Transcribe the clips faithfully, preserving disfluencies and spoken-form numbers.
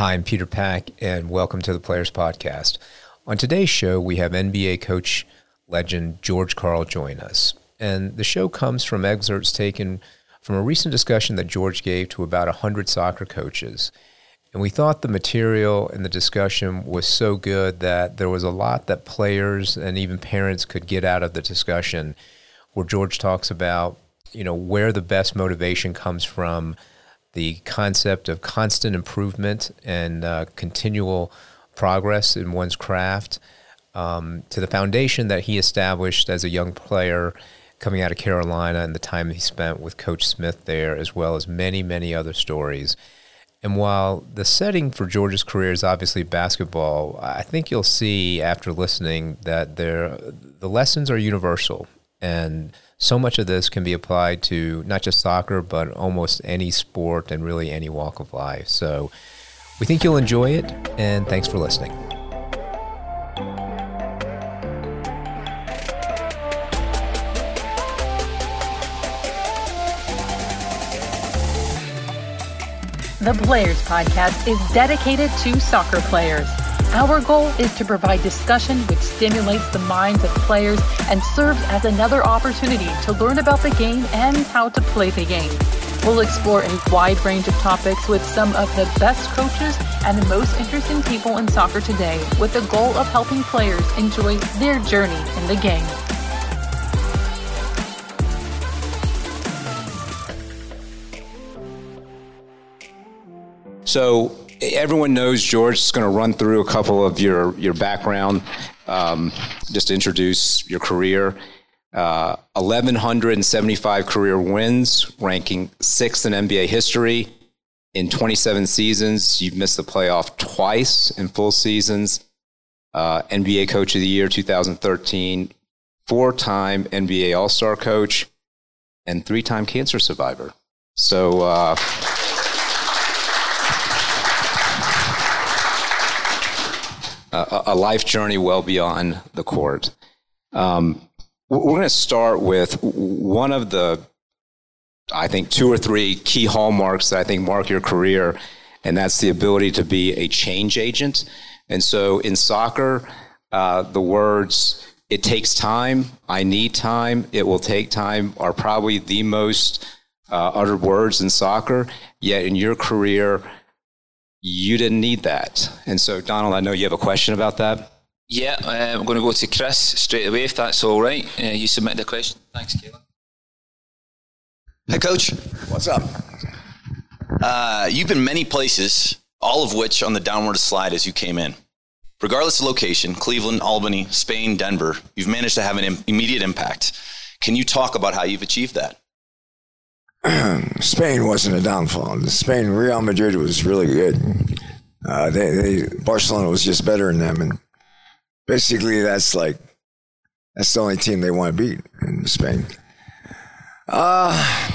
Hi, I'm Peter Pack, and welcome to the Players Podcast. On today's show, we have N B A coach legend George Karl join us. And the show comes from excerpts taken from a recent discussion that George gave to about one hundred soccer coaches. And we thought the material and the discussion was so good that there was a lot that players and even parents could get out of the discussion, where George talks about, you know, where the best motivation comes from, the concept of constant improvement and uh, continual progress in one's craft, um, to the foundation that he established as a young player coming out of Carolina and the time he spent with Coach Smith there, as well as many, many other stories. And while the setting for George's career is obviously basketball, I think you'll see after listening that there, the lessons are universal. And so much of this can be applied to not just soccer, but almost any sport and really any walk of life. So we think you'll enjoy it, and thanks for listening. The Players Podcast is dedicated to soccer players. Our goal is to provide discussion which stimulates the minds of players and serves as another opportunity to learn about the game and how to play the game. We'll explore a wide range of topics with some of the best coaches and the most interesting people in soccer today, with the goal of helping players enjoy their journey in the game. So everyone knows George is going to run through a couple of your, your background, um, just to introduce your career. Uh, one thousand one hundred seventy-five career wins, ranking sixth in N B A history. In twenty-seven seasons, you've missed the playoff twice in full seasons. Uh, N B A Coach of the Year two thousand thirteen, four-time N B A All-Star coach, and three-time cancer survivor. So... Uh, A, a life journey well beyond the court. Um, we're going to start with one of the, I think, two or three key hallmarks that I think mark your career, and that's the ability to be a change agent. And so in soccer, uh, the words, "it takes time," "I need time," "it will take time" are probably the most uh, uttered words in soccer. Yet in your career, you didn't need that. And so, Donald, I know you have a question about that. Yeah, uh, I'm going to go to Chris straight away, if that's all right. Uh, you submitted the question. Thanks, Kayla. Hi, Coach. What's up? Uh, you've been many places, all of which on the downward slide as you came in. Regardless of location, Cleveland, Albany, Spain, Denver, you've managed to have an im- immediate impact. Can you talk about how you've achieved that? Spain wasn't a downfall. Spain, Real Madrid was really good. Uh, they, they, Barcelona was just better than them, and basically that's like that's the only team they want to beat in Spain. Uh,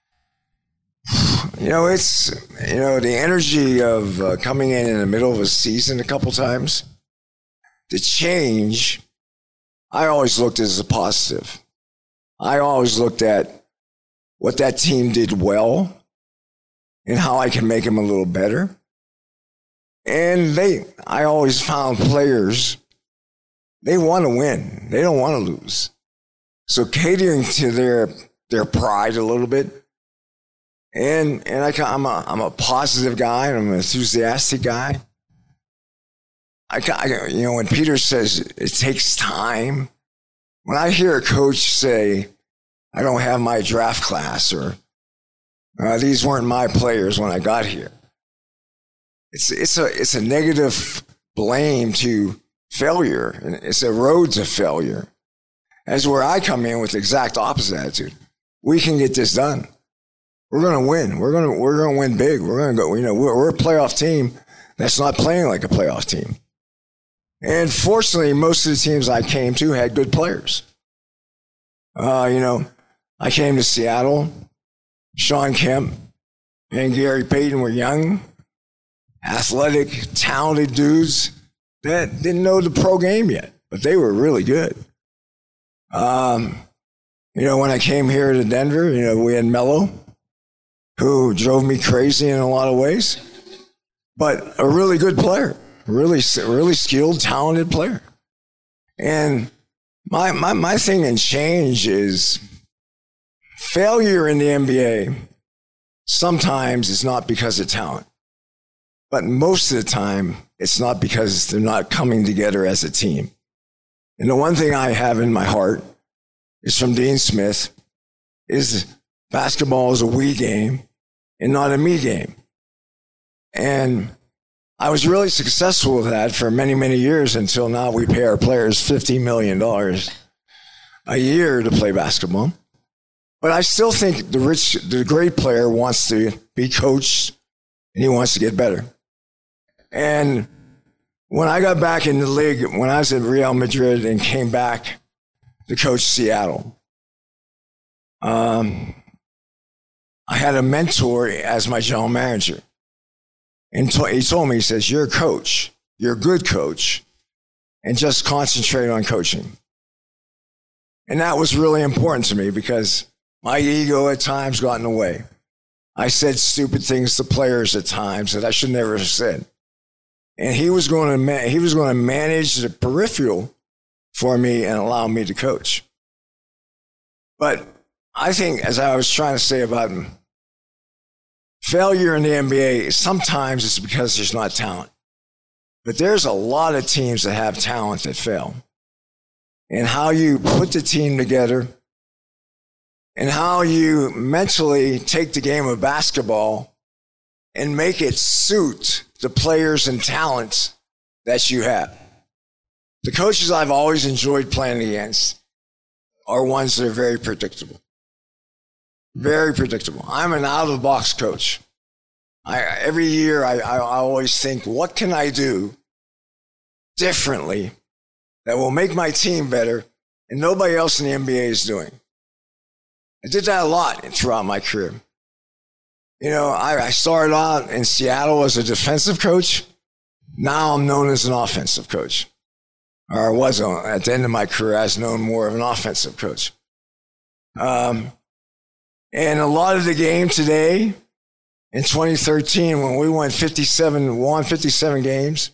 you know, it's you know the energy of uh, coming in in the middle of a season a couple times. The change, I always looked as a positive. I always looked at what that team did well and how I can make them a little better. And they, I always found players, they want to win. They don't want to lose. So catering to their their pride a little bit. And and I, I'm a I'm a positive guy. And I'm an enthusiastic guy. I, I you know when Peter says it takes time, when I hear a coach say, "I don't have my draft class," or uh, "these weren't my players when I got here," It's it's a it's a negative blame to failure, and it's a road to failure. That's where I come in with the exact opposite attitude. We can get this done. We're going to win. We're going to we're going to win big. We're going to go. You know, we're, we're a playoff team that's not playing like a playoff team. And fortunately, most of the teams I came to had good players. Uh, you know, I came to Seattle. Sean Kemp and Gary Payton were young, athletic, talented dudes that didn't know the pro game yet, but they were really good. Um, you know, when I came here to Denver, you know, we had Melo, who drove me crazy in a lot of ways. but a really good player, really, really skilled, talented player. And my, my, my thing in change is failure in the N B A sometimes is not because of talent, but most of the time it's not because they're not coming together as a team. And the one thing I have in my heart is from Dean Smith is basketball is a we game and not a me game. And I was really successful with that for many, many years until now we pay our players fifteen million dollars a year to play basketball. But I still think the rich, the great player wants to be coached and he wants to get better. And when I got back in the league, when I was at Real Madrid and came back to coach Seattle, um, I had a mentor as my general manager. And to, he told me, he says, you're a coach. You're a good coach. And just concentrate on coaching. And that was really important to me because my ego at times got in the way. I said stupid things to players at times that I should never have said. And he was going to ma- he was going to manage the peripheral for me and allow me to coach. But I think, as I was trying to say about failure in the N B A, sometimes it's because there's not talent. But there's a lot of teams that have talent that fail. And how you put the team together and how you mentally take the game of basketball and make it suit the players and talents that you have. The coaches I've always enjoyed playing against are ones that are very predictable. Very predictable. I'm an out-of-the-box coach. I, every year I, I, I always think, what can I do differently that will make my team better and nobody else in the N B A is doing? I did that a lot throughout my career. You know, I, I started out in Seattle as a defensive coach. Now I'm known as an offensive coach. Or I was on, at the end of my career, I was known more of an offensive coach. Um, and a lot of the game today, in twenty thirteen, when we won fifty-seven, won fifty-seven games,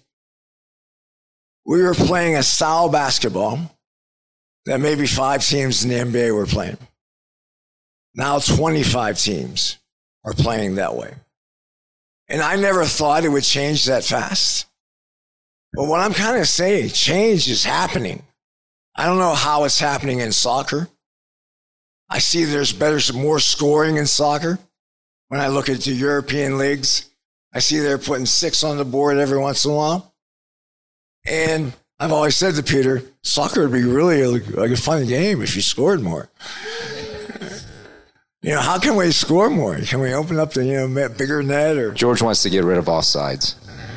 we were playing a style basketball that maybe five teams in the N B A were playing. Now twenty-five teams are playing that way. And I never thought it would change that fast. But what I'm kind of saying, change is happening. I don't know how it's happening in soccer. I see there's better, more scoring in soccer. When I look at the European leagues, I see they're putting six on the board every once in a while. And I've always said to Peter, soccer would be really like a fun game if you scored more. You know, how can we score more? Can we open up the, you know, bigger net? Or George wants to get rid of offsides.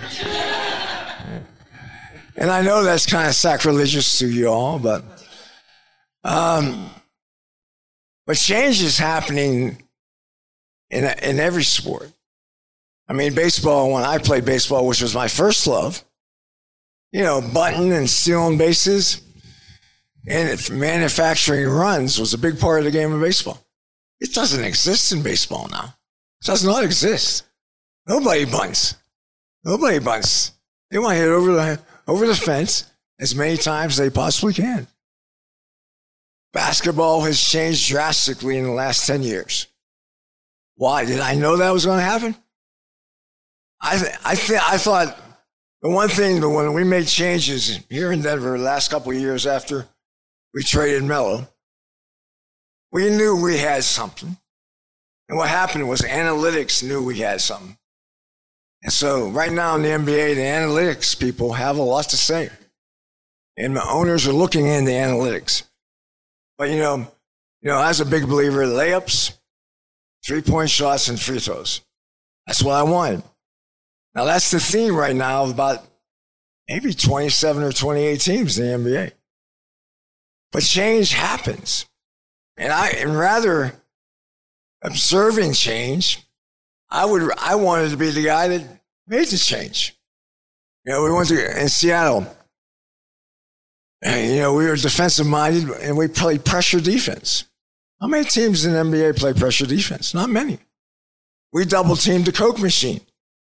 And I know that's kind of sacrilegious to you all, but um, but change is happening in in every sport. I mean, baseball, when I played baseball, which was my first love, you know, button and stealing bases and manufacturing runs was a big part of the game of baseball. It doesn't exist in baseball now. It does not exist. Nobody bunts. Nobody bunts. They want to hit over the, over the fence as many times as they possibly can. Basketball has changed drastically in the last ten years. Why? Did I know that was going to happen? I, th- I, th- I thought the one thing that when we made changes here in Denver the last couple of years after we traded Melo, we knew we had something. And what happened was analytics knew we had something. And so right now in the N B A, the analytics people have a lot to say. And the owners are looking into analytics. But, you know, you know, I was a big believer in layups, three-point shots, and free throws. That's what I wanted. Now, that's the theme right now of about maybe twenty-seven or twenty-eight teams in the N B A. But change happens. And I, and rather observing change, I would, I wanted to be the guy that made the change. You know, we went to, in Seattle, and, you know, we were defensive minded and we played pressure defense. How many teams in the N B A play pressure defense? Not many. We double teamed the Coke machine.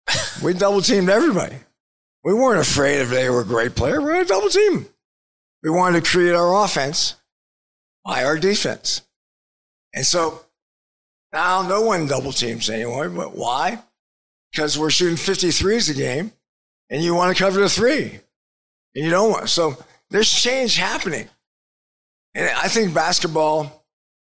We double teamed everybody. We weren't afraid if they were a great player. We were going to double team. We wanted to create our offense by our defense. And so now no one double teams anymore. But why? Because we're shooting fifty-threes a game and you want to cover the three. And you don't want. So there's change happening. And I think basketball,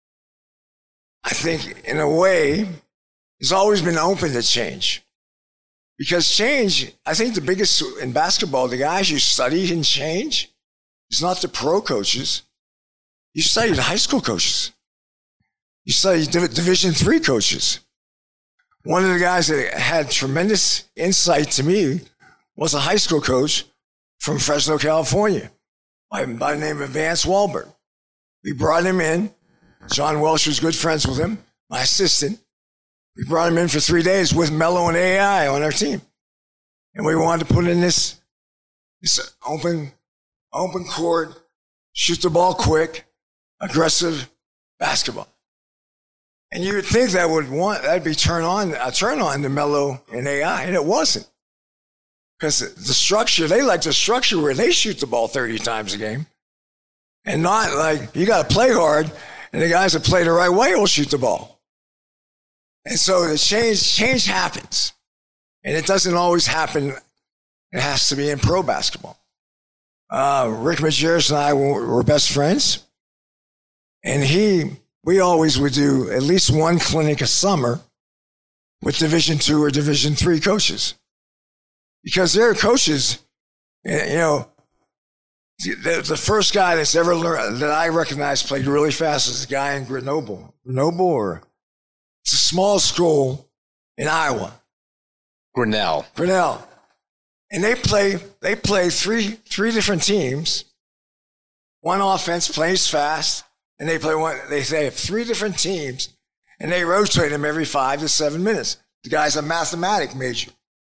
I think in a way, has always been open to change. Because change, I think the biggest in basketball, the guys you study and change, is not the pro coaches. You study the high school coaches. You study Division three coaches. One of the guys that had tremendous insight to me was a high school coach from Fresno, California, by, by the name of Vance Wahlberg. We brought him in. John Welsh was good friends with him, my assistant. We brought him in for three days with Melo and A I on our team. And we wanted to put in this, this open, open court, shoot the ball quick, aggressive basketball. And you would think that would want, that'd be turn on, a turn on to Melo and A I, and it wasn't. Because the structure, they like the structure where they shoot the ball thirty times a game. And not like, you got to play hard, and the guys that play the right way will shoot the ball. And so the change, change happens. And it doesn't always happen. It has to be in pro basketball. Uh, Rick Majerus and I were, were best friends. And he, we always would do at least one clinic a summer with Division two or Division three coaches. Because they're coaches, you know, the, the first guy that's ever learned, that I recognize played really fast is a guy in Grenoble. Grenoble, or it's a small school in Iowa. Grinnell. Grinnell. And they play, they play three, three different teams. One offense plays fast, and they play one, they, they have three different teams, and they rotate them every five to seven minutes. The guy's a mathematics major.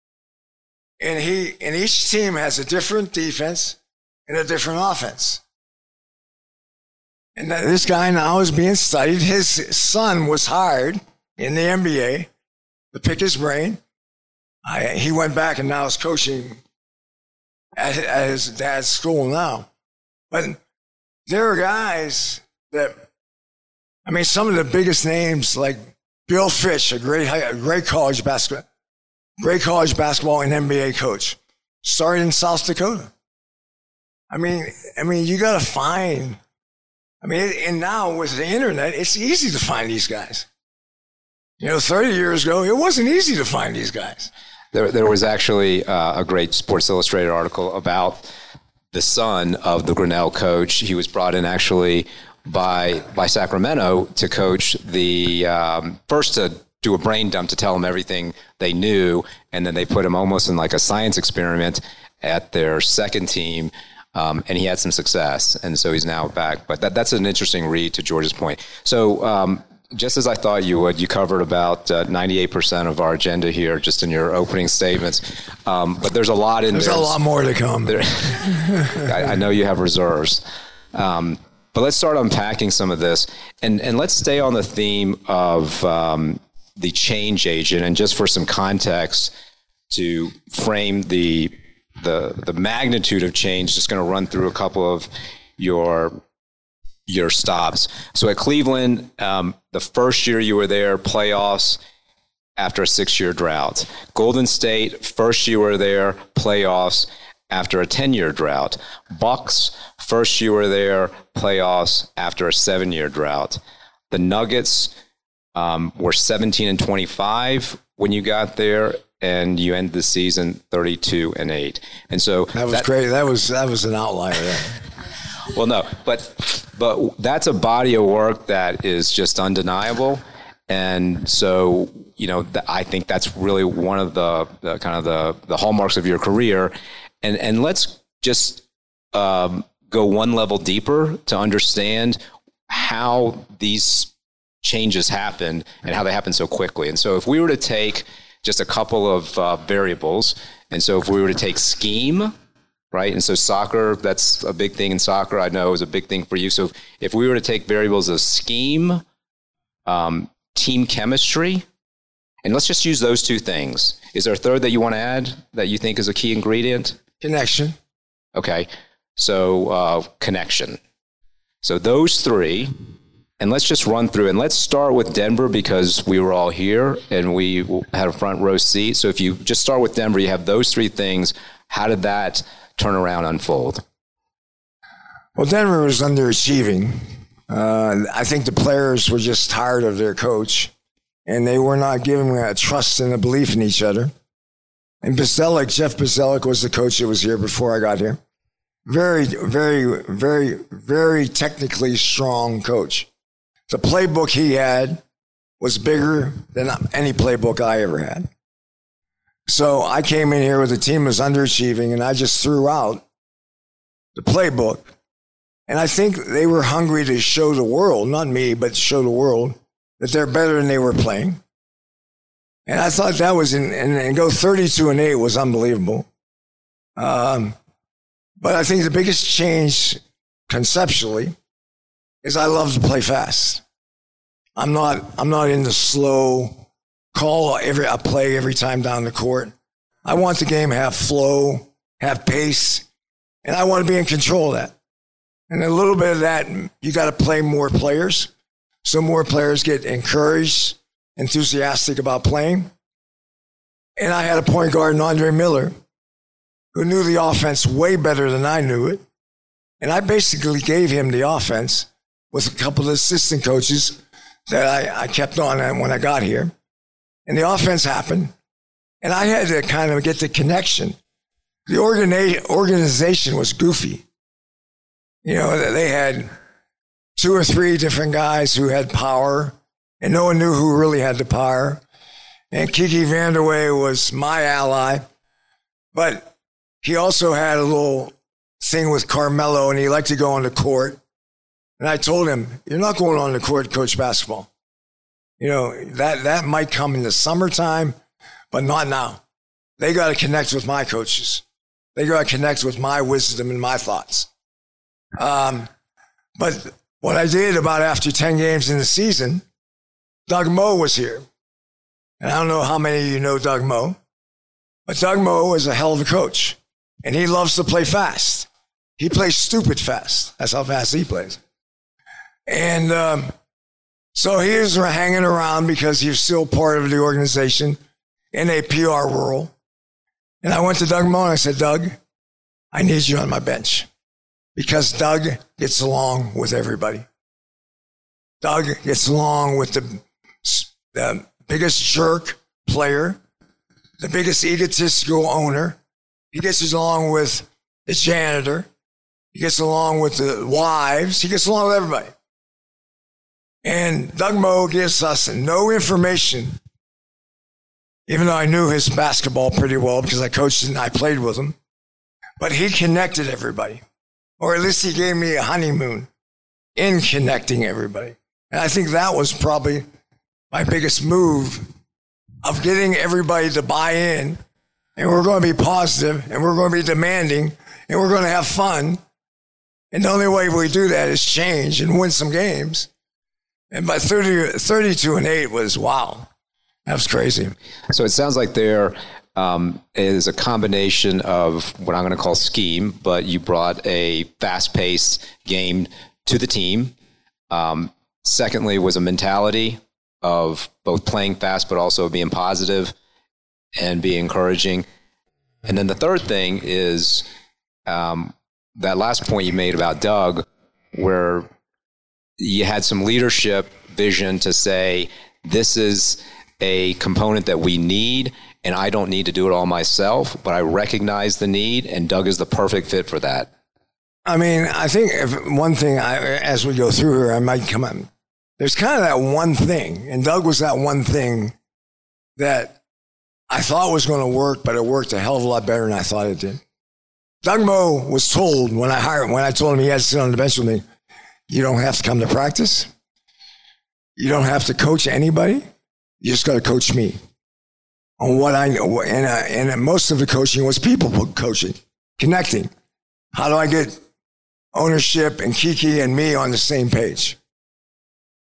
And he, and each team has a different defense and a different offense. And this guy now is being studied. His son was hired in the N B A to pick his brain. I, he went back and now is coaching at, at his dad's school now. But there are guys that, I mean, some of the biggest names like Bill Fitch, a great, a great college basketball, great college basketball and N B A coach, started in South Dakota. I mean, I mean, you got to find. I mean, and now with the internet, it's easy to find these guys. You know, thirty years ago, it wasn't easy to find these guys. There, there was actually uh, a great Sports Illustrated article about the son of the Grinnell coach. He was brought in actually by by Sacramento to coach the um, first to do a brain dump to tell them everything they knew, and then they put him almost in like a science experiment at their second team. Um, and he had some success, and so he's now back. But that, that's an interesting read to George's point. So um, just as I thought you would, you covered about uh, ninety-eight percent of our agenda here just in your opening statements. Um, but there's a lot in there's there. There's a lot more to come. There, I, I know you have reserves. Um, but let's start unpacking some of this. And, and let's stay on the theme of um, the change agent. And just for some context to frame the the the magnitude of change, just going to run through a couple of your your stops. So at Cleveland, um, the first year you were there, playoffs after a six-year drought. Golden State, first year you were there, playoffs after a ten-year drought. Bucks, first year you were there, playoffs after a seven-year drought. The Nuggets um, were seventeen and twenty-five when you got there, and you end the season thirty-two and eight. And so that was that, great. That was that was an outlier. Yeah. Well, no, but but that's a body of work that is just undeniable. And so, you know, th- I think that's really one of the, the kind of the, the hallmarks of your career. And and let's just um, go one level deeper to understand how these changes happen and how they happen so quickly. And so if we were to take just a couple of uh, variables. And so if we were to take scheme, right? And so soccer, that's a big thing in soccer. I know is a big thing for you. So if we were to take variables of scheme, um, team chemistry, And let's just use those two things. Is there a third that you want to add that you think is a key ingredient? Connection. Okay. So uh, connection. So those three, and let's just run through, and let's start with Denver because we were all here and we had a front row seat. So if you just start with Denver, you have those three things. How did that turnaround unfold? Well, Denver was underachieving. Uh, I think the players were just tired of their coach, and they were not giving a trust and a belief in each other. And Basilik, Jeff Basilik was the coach that was here before I got here. Very, very, very, very technically strong coach. The playbook he had was bigger than any playbook I ever had. So I came in here with a team that was underachieving, and I just threw out the playbook. And I think they were hungry to show the world, not me, but show the world that they're better than they were playing. And I thought that was, in, and, and go thirty-two and eight was unbelievable. Um, But I think the biggest change conceptually is I love to play fast. I'm not I'm not into slow call every I play every time down the court. I want the game to have flow, have pace, and I want to be in control of that. And a little bit of that, you got to play more players. So more players get encouraged, enthusiastic about playing. And I had a point guard, Andre Miller, who knew the offense way better than I knew it. And I basically gave him the offense with a couple of assistant coaches that I, I kept on when I got here. And the offense happened. And I had to kind of get the connection. The organi- organization was goofy. You know, they had two or three different guys who had power, and no one knew who really had the power. And Kiki Vandeweghe was my ally. But he also had a little thing with Carmelo, and he liked to go on the court. And I told him, you're not going on the court to coach basketball. You know, that, that might come in the summertime, but not now. They got to connect with my coaches. They got to connect with my wisdom and my thoughts. Um, but what I did about after ten games in the season, Doug Moe was here. And I don't know how many of you know Doug Moe, but Doug Moe is a hell of a coach. And he loves to play fast. He plays stupid fast. That's how fast he plays. And um, so he was hanging around because he's still part of the organization in a P R role. And I went to Doug Moe and I said, Doug, I need you on my bench because Doug gets along with everybody. Doug gets along with the, the biggest jerk player, the biggest egotistical owner. He gets along with the janitor. He gets along with the wives. He gets along with everybody. And Doug Moe gives us no information, even though I knew his basketball pretty well because I coached and I played with him. But he connected everybody, or at least he gave me a honeymoon in connecting everybody. And I think that was probably my biggest move of getting everybody to buy in. And we're going to be positive, and we're going to be demanding, and we're going to have fun. And the only way we do that is change and win some games. And by thirty, thirty-two and eight was, wow, that was crazy. So it sounds like there um, is a combination of what I'm going to call scheme, but you brought a fast-paced game to the team. Um, secondly was a mentality of both playing fast but also being positive and be encouraging. And then the third thing is um, that last point you made about Doug, where you had some leadership vision to say, this is a component that we need, and I don't need to do it all myself, but I recognize the need, and Doug is the perfect fit for that. I mean, I think if one thing, I, as we go through here, I might come on. There's kind of that one thing, and Doug was that one thing that I thought was going to work, but it worked a hell of a lot better than I thought it did. Doug Moe was told when I hired, when I told him he had to sit on the bench with me, you don't have to come to practice. You don't have to coach anybody. You just got to coach me on what I know. And, uh, and most of the coaching was people coaching, connecting. How do I get ownership and Kiki and me on the same page?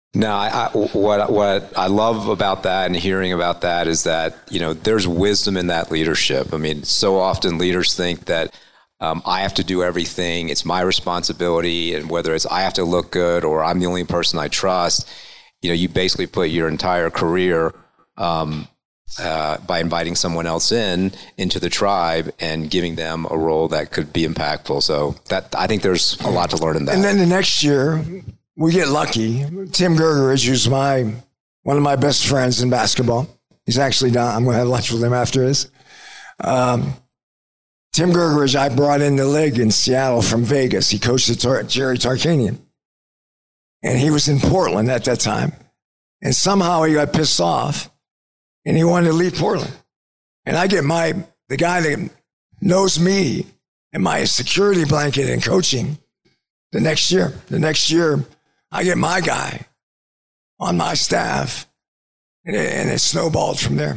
No, I, I, what what I love about that and hearing about that is that, you know, there's wisdom in that leadership. I mean, so often leaders think that um, I have to do everything. It's my responsibility. And whether it's I have to look good or I'm the only person I trust, you know, you basically put your entire career um, uh, by inviting someone else in into the tribe and giving them a role that could be impactful. So that I think there's a lot to learn in that. And then the next year, we get lucky. Tim Gergeridge, who's my one of my best friends in basketball. He's actually down. I'm going to have lunch with him after this. Um, Tim Gergeridge, I brought in the league in Seattle from Vegas. He coached at Tar- Jerry Tarkanian. And he was in Portland at that time. And somehow he got pissed off and he wanted to leave Portland. And I get my, the guy that knows me and my security blanket in coaching the next year. The next year, I get my guy on my staff, and it, and it snowballed from there.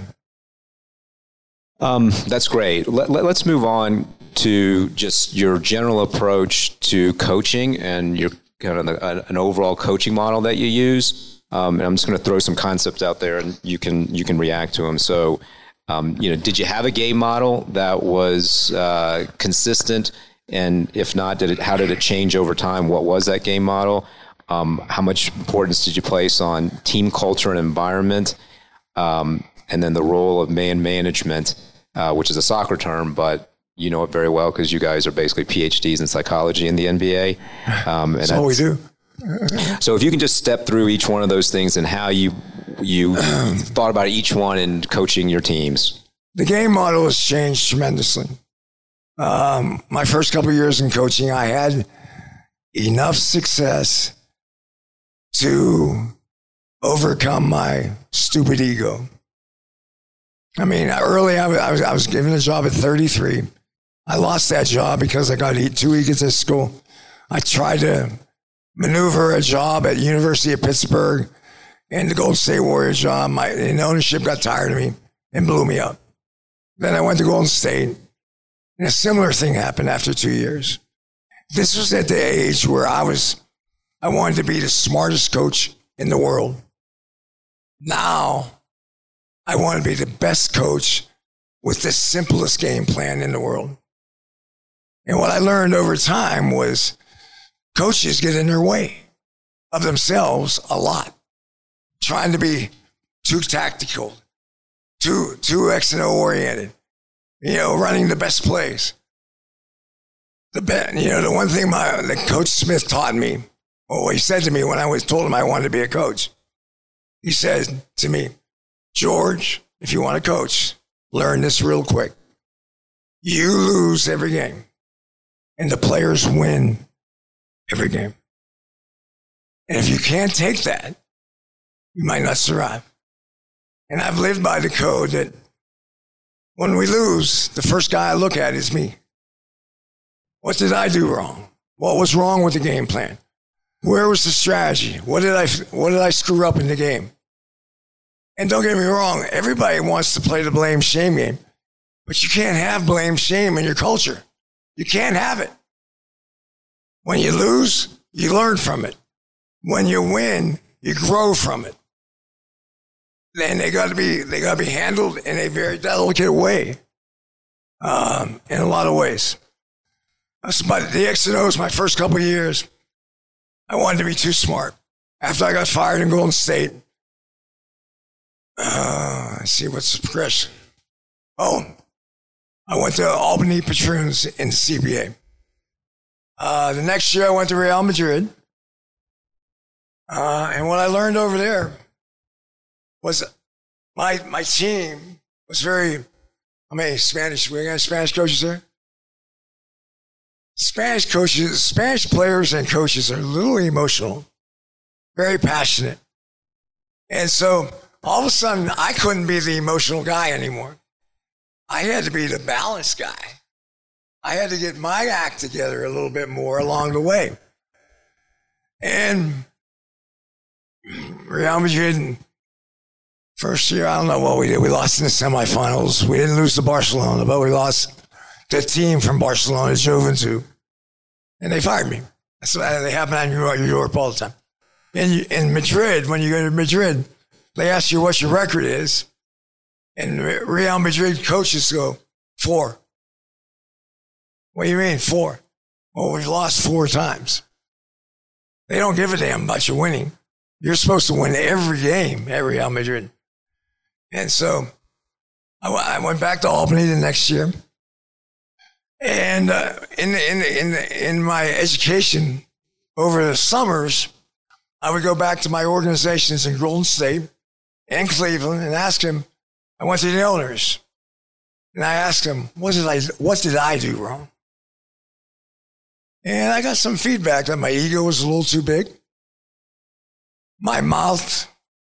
Um, that's great. Let, let, let's move on to just your general approach to coaching and your kind of the, an overall coaching model that you use. Um, and I'm just going to throw some concepts out there, and you can you can react to them. So, um, you know, did you have a game model that was uh, consistent? And if not, did it? How did it change over time? What was that game model? Um, how much importance did you place on team culture and environment? Um, and then the role of man management, uh, which is a soccer term, but you know it very well because you guys are basically P H Ds in psychology in the N B A. Um, and that's all we do. So if you can just step through each one of those things and how you you thought about each one in coaching your teams. The game model has changed tremendously. Um, my first couple of years in coaching, I had enough success to overcome my stupid ego. I mean, early I was, I was given a job at thirty-three. I lost that job because I got too egotistical. I tried to maneuver a job at University of Pittsburgh and the Golden State Warriors job. My and ownership got tired of me and blew me up. Then I went to Golden State, and a similar thing happened after two years. This was at the age where I was, I wanted to be the smartest coach in the world. Now, I want to be the best coach with the simplest game plan in the world. And what I learned over time was coaches get in their way of themselves a lot, trying to be too tactical, too, too X and O oriented, you know, running the best plays. The bet, you know, the one thing my the Coach Smith taught me, or he said to me when I was told him I wanted to be a coach, he said to me, George, if you want to coach, learn this real quick. You lose every game, and the players win every game. And if you can't take that, you might not survive. And I've lived by the code that when we lose, the first guy I look at is me. What did I do wrong? What was wrong with the game plan? Where was the strategy? What did I, what did I screw up in the game? And don't get me wrong, everybody wants to play the blame shame game, but you can't have blame shame in your culture. You can't have it. When you lose, you learn from it. When you win, you grow from it. Then they got to be they got to be handled in a very delicate way, um, in a lot of ways. But the X and O's, my first couple of years, I wanted to be too smart. After I got fired in Golden State, uh, let's see what's the progression. Oh, I went to Albany Patroons in the C B A. Uh, the next year, I went to Real Madrid, uh, and what I learned over there was my my team was very. How many Spanish? We got Spanish coaches there. Spanish coaches, Spanish players and coaches are a little emotional, very passionate. And so all of a sudden, I couldn't be the emotional guy anymore. I had to be the balanced guy. I had to get my act together a little bit more along the way. And Real Madrid, first year, I don't know what we did. We lost in the semifinals. We didn't lose to Barcelona, but we lost the team from Barcelona, Juventud, and they fired me. That's what they happen in Europe all the time. in, in Madrid, when you go to Madrid, they ask you what your record is. And Real Madrid coaches go, four. What do you mean, four? Well, we've lost four times. They don't give a damn about you winning. You're supposed to win every game at Real Madrid. And so I went back to Albany the next year. And uh, in, in, in, in my education over the summers, I would go back to my organizations in Golden State and Cleveland and ask them, I went to the owners and I asked them, what did I, what did I do wrong? And I got some feedback that my ego was a little too big. My mouth,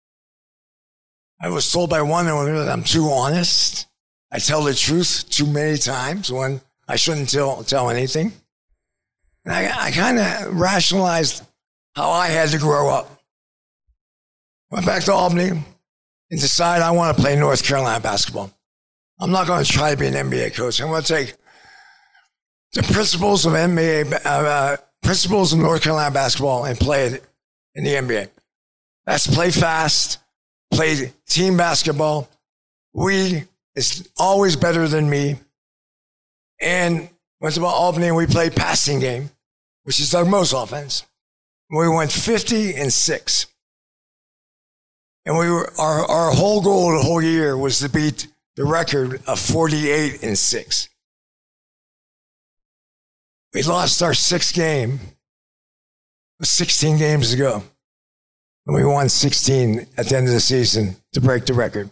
I was told by one owner that I'm too honest. I tell the truth too many times when I shouldn't tell, tell anything. And I, I kind of rationalized how I had to grow up. Went back to Albany and decided I want to play North Carolina basketball. I'm not going to try to be an N B A coach. I'm going to take the principles of N B A, uh, uh, principles of North Carolina basketball and play it in the N B A. That's play fast, play team basketball. We is always better than me. And went to Albany and we played passing game, which is Doug Moe's offense. We went fifty and six. And we were, our, our whole goal the whole year was to beat the record of forty-eight and six. We lost our sixth game sixteen games ago. And we won sixteen at the end of the season to break the record.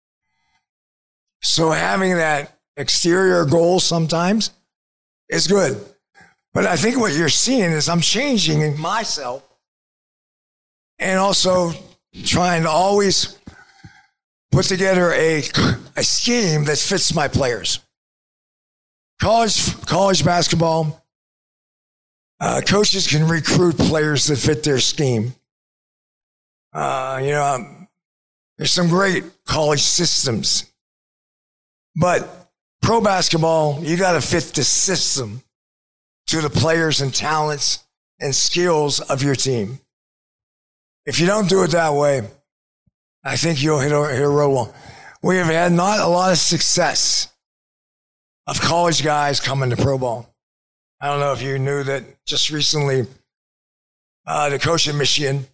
So having that exterior goal sometimes is good. But I think what you're seeing is I'm changing in myself and also trying to always put together a, a scheme that fits my players. College, college basketball, uh, coaches can recruit players that fit their scheme. Uh, you know, um, there's some great college systems. But pro basketball, you got to fit the system to the players and talents and skills of your team. If you don't do it that way, I think you'll hit a, hit a road wall. We have had not a lot of success of college guys coming to pro ball. I don't know if you knew that just recently, uh, the coach in Michigan,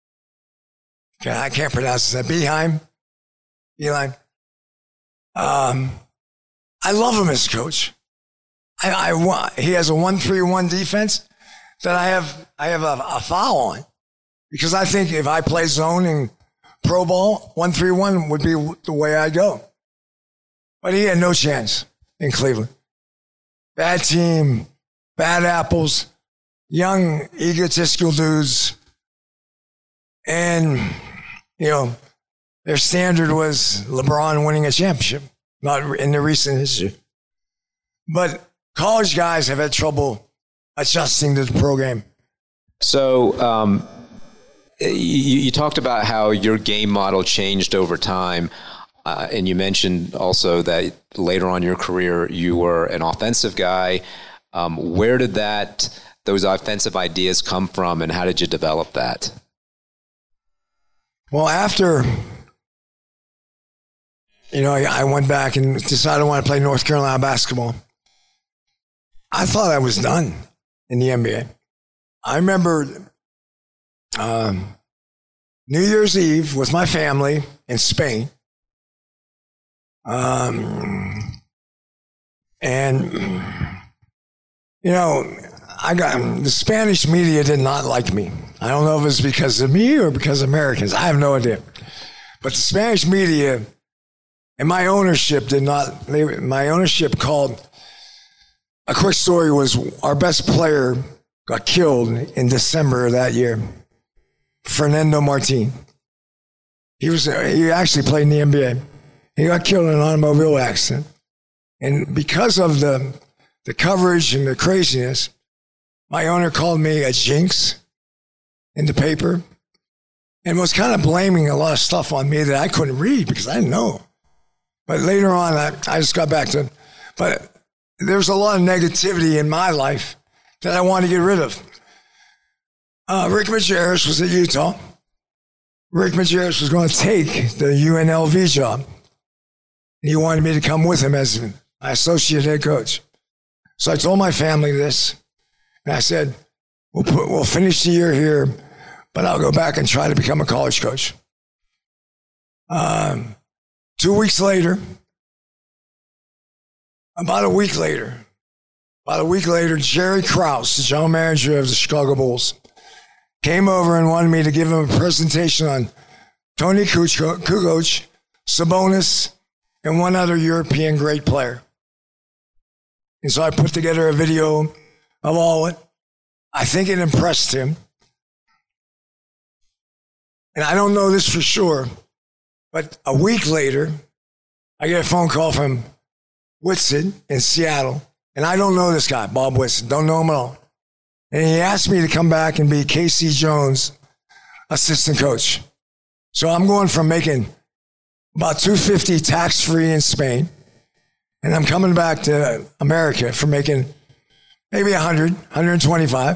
I can't pronounce that, Beheim, Beheim. Um, I love him as a coach. I, I want, he has a one three one defense that I have, I have a, a foul on. Because I think if I play zone in pro ball, one three one would be the way I go. But he had no chance in Cleveland. Bad team, bad apples, young, egotistical dudes. And, you know, their standard was LeBron winning a championship, not in the recent history. But college guys have had trouble adjusting to the program. So, um, You, you talked about how your game model changed over time, uh, and you mentioned also that later on in your career you were an offensive guy. Um, where did that those offensive ideas come from, and how did you develop that? Well, after you know, I went back and decided I want to play North Carolina basketball. I thought I was done in the N B A. I remember. Um, New Year's Eve with my family in Spain. Um, and, you know, I got, the Spanish media did not like me. I don't know if it's because of me or because of Americans. I have no idea. But the Spanish media and my ownership did not, they, my ownership called, a quick story was our best player got killed in December of that year. Fernando Martin. He was he actually played in the N B A. He got killed in an automobile accident. And because of the the coverage and the craziness, my owner called me a jinx in the paper and was kind of blaming a lot of stuff on me that I couldn't read because I didn't know. But later on, I, I just got back to, but there's a lot of negativity in my life that I want to get rid of. Uh, Rick Majerus was at Utah. Rick Majerus was going to take the U N L V job. He wanted me to come with him as an associate head coach. So I told my family this, and I said, we'll, put, we'll finish the year here, but I'll go back and try to become a college coach. Um, two weeks later, about a week later, about a week later, Jerry Krause, the general manager of the Chicago Bulls, came over and wanted me to give him a presentation on Tony Kukoc, Sabonis, and one other European great player. And so I put together a video of all it. I think it impressed him. And I don't know this for sure, but a week later, I get a phone call from Whitson in Seattle. And I don't know this guy, Bob Whitson. Don't know him at all. And he asked me to come back and be K C Jones' assistant coach. So I'm going from making about two hundred fifty dollars tax-free in Spain, and I'm coming back to America for making maybe one hundred, one hundred twenty-five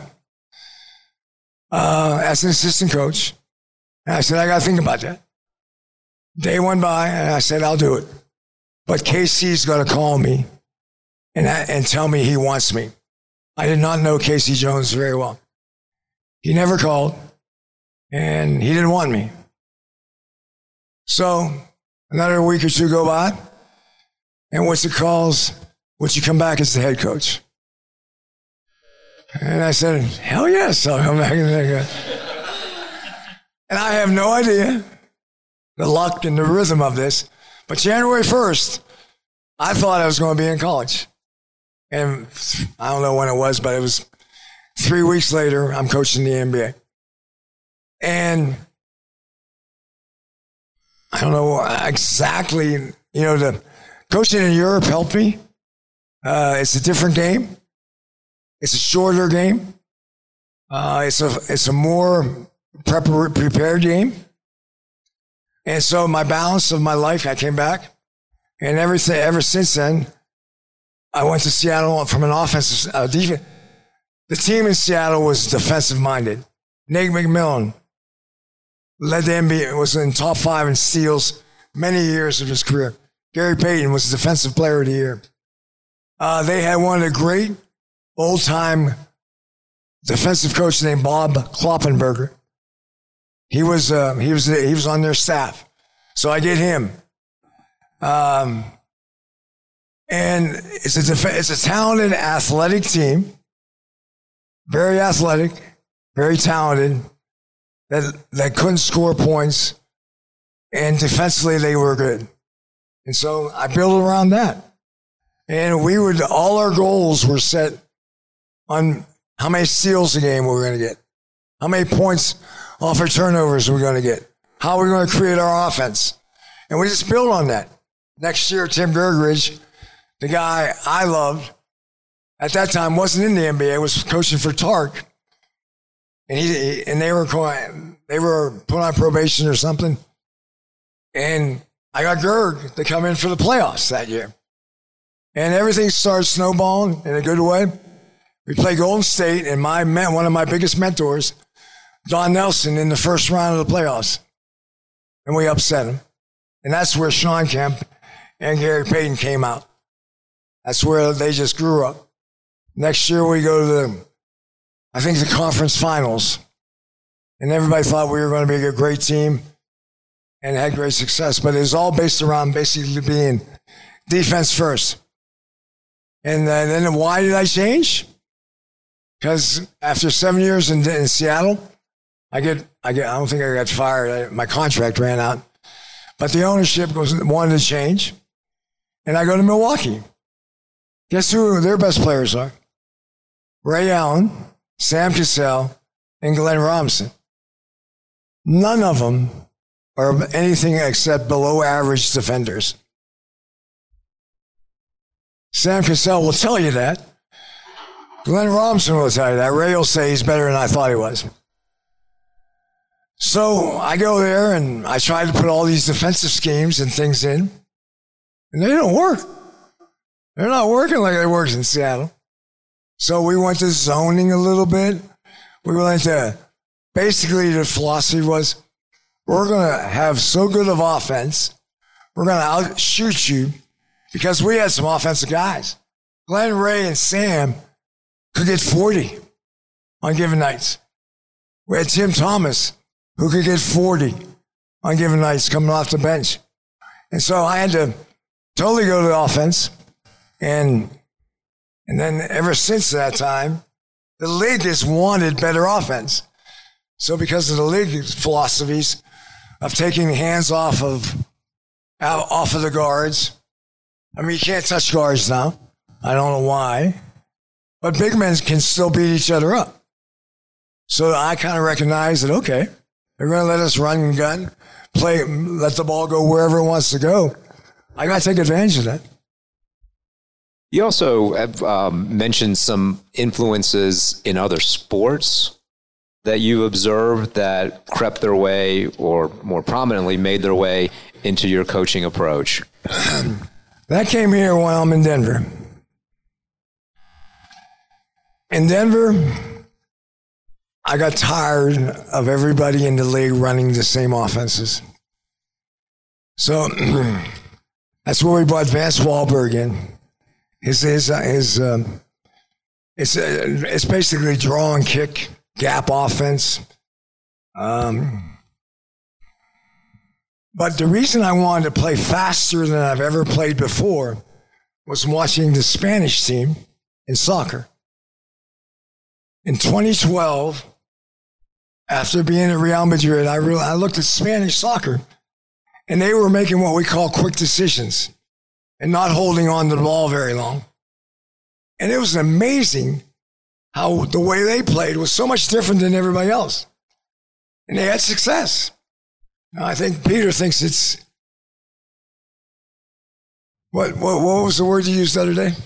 uh, as an assistant coach. And I said, I got to think about that. Day went by, and I said, I'll do it. But K C's going to call me and, and tell me he wants me. I did not know K C Jones very well. He never called, and he didn't want me. So another week or two go by, and Whitson calls, would you come back as the head coach? And I said, hell yes, I'll come back as the head coach. And I have no idea the luck and the rhythm of this, but January first, I thought I was going to be in college. And I don't know when it was, but it was three weeks later, I'm coaching the N B A. And I don't know exactly, you know, the coaching in Europe helped me. Uh, it's a different game. It's a shorter game. Uh, it's a it's a more prepar- prepared game. And so my balance of my life, I came back, and everything ever since then, I went to Seattle from an offensive uh, defense. The team in Seattle was defensive minded. Nate McMillan led the N B A, was in top five in steals many years of his career. Gary Payton was the defensive player of the year. Uh, they had one of the great old-time defensive coaches named Bob Kloppenberger. He was uh, he was he was on their staff, so I get him. Um, and it's a def- it's a talented, athletic team, very athletic, very talented. That that couldn't score points, and defensively they were good, and so I built around that. And we would all our goals were set on how many steals a game we were going to get, how many points off our turnovers we're going to get, how we're going to create our offense, and we just built on that. Next year, Tim Gergeridge, the guy I loved at that time, wasn't in the N B A, was coaching for Tark. And he and they were going, they were put on probation or something. And I got Gerg to come in for the playoffs that year. And everything started snowballing in a good way. We played Golden State, and my one of my biggest mentors, Don Nelson, in the first round of the playoffs. And we upset him. And that's where Sean Kemp and Gary Payton came out. That's where they just grew up. Next year we go to the I think the conference finals, and everybody thought we were going to be a great team and had great success, but it was all based around basically being defense first. And uh, then why did I change? Because after seven years in, in Seattle, I get, I get, I don't think I got fired. I, my contract ran out, but the ownership was wanted to change, and I go to Milwaukee. Guess who their best players are? Ray Allen, Sam Cassell, and Glenn Robinson. None of them are anything except below average defenders. Sam Cassell will tell you that. Glenn Robinson will tell you that. Ray will say he's better than I thought he was. So I go there and I try to put all these defensive schemes and things in, and they don't work. They're not working like they worked in Seattle. So we went to zoning a little bit. We went to basically the philosophy was, we're going to have so good of offense, we're going to outshoot you, because we had some offensive guys. Glenn, Ray, and Sam could get forty on given nights. We had Tim Thomas, who could get forty on given nights coming off the bench. And so I had to totally go to the offense. And, and then ever since that time, the league has wanted better offense. So because of the league's philosophies of taking hands off of, out, off of the guards, I mean, you can't touch guards now. I don't know why. But big men can still beat each other up. So I kind of recognize that, okay, they're going to let us run and gun, play, let the ball go wherever it wants to go. I got to take advantage of that. You also have um, mentioned some influences in other sports that you observed that crept their way, or more prominently made their way into your coaching approach. That came here while I'm in Denver. In Denver, I got tired of everybody in the league running the same offenses. So that's where we brought Vance Wahlberg in. His, his, his, um, it's, uh, it's basically draw and kick, gap offense. Um, but the reason I wanted to play faster than I've ever played before was watching the Spanish team in soccer. In twenty twelve, after being at Real Madrid, I, re- I looked at Spanish soccer, and they were making what we call quick decisions and not holding on to the ball very long. And it was amazing how the way they played was so much different than everybody else. And they had success. Now, I think Peter thinks it's... What, what, what was the word you used the other day?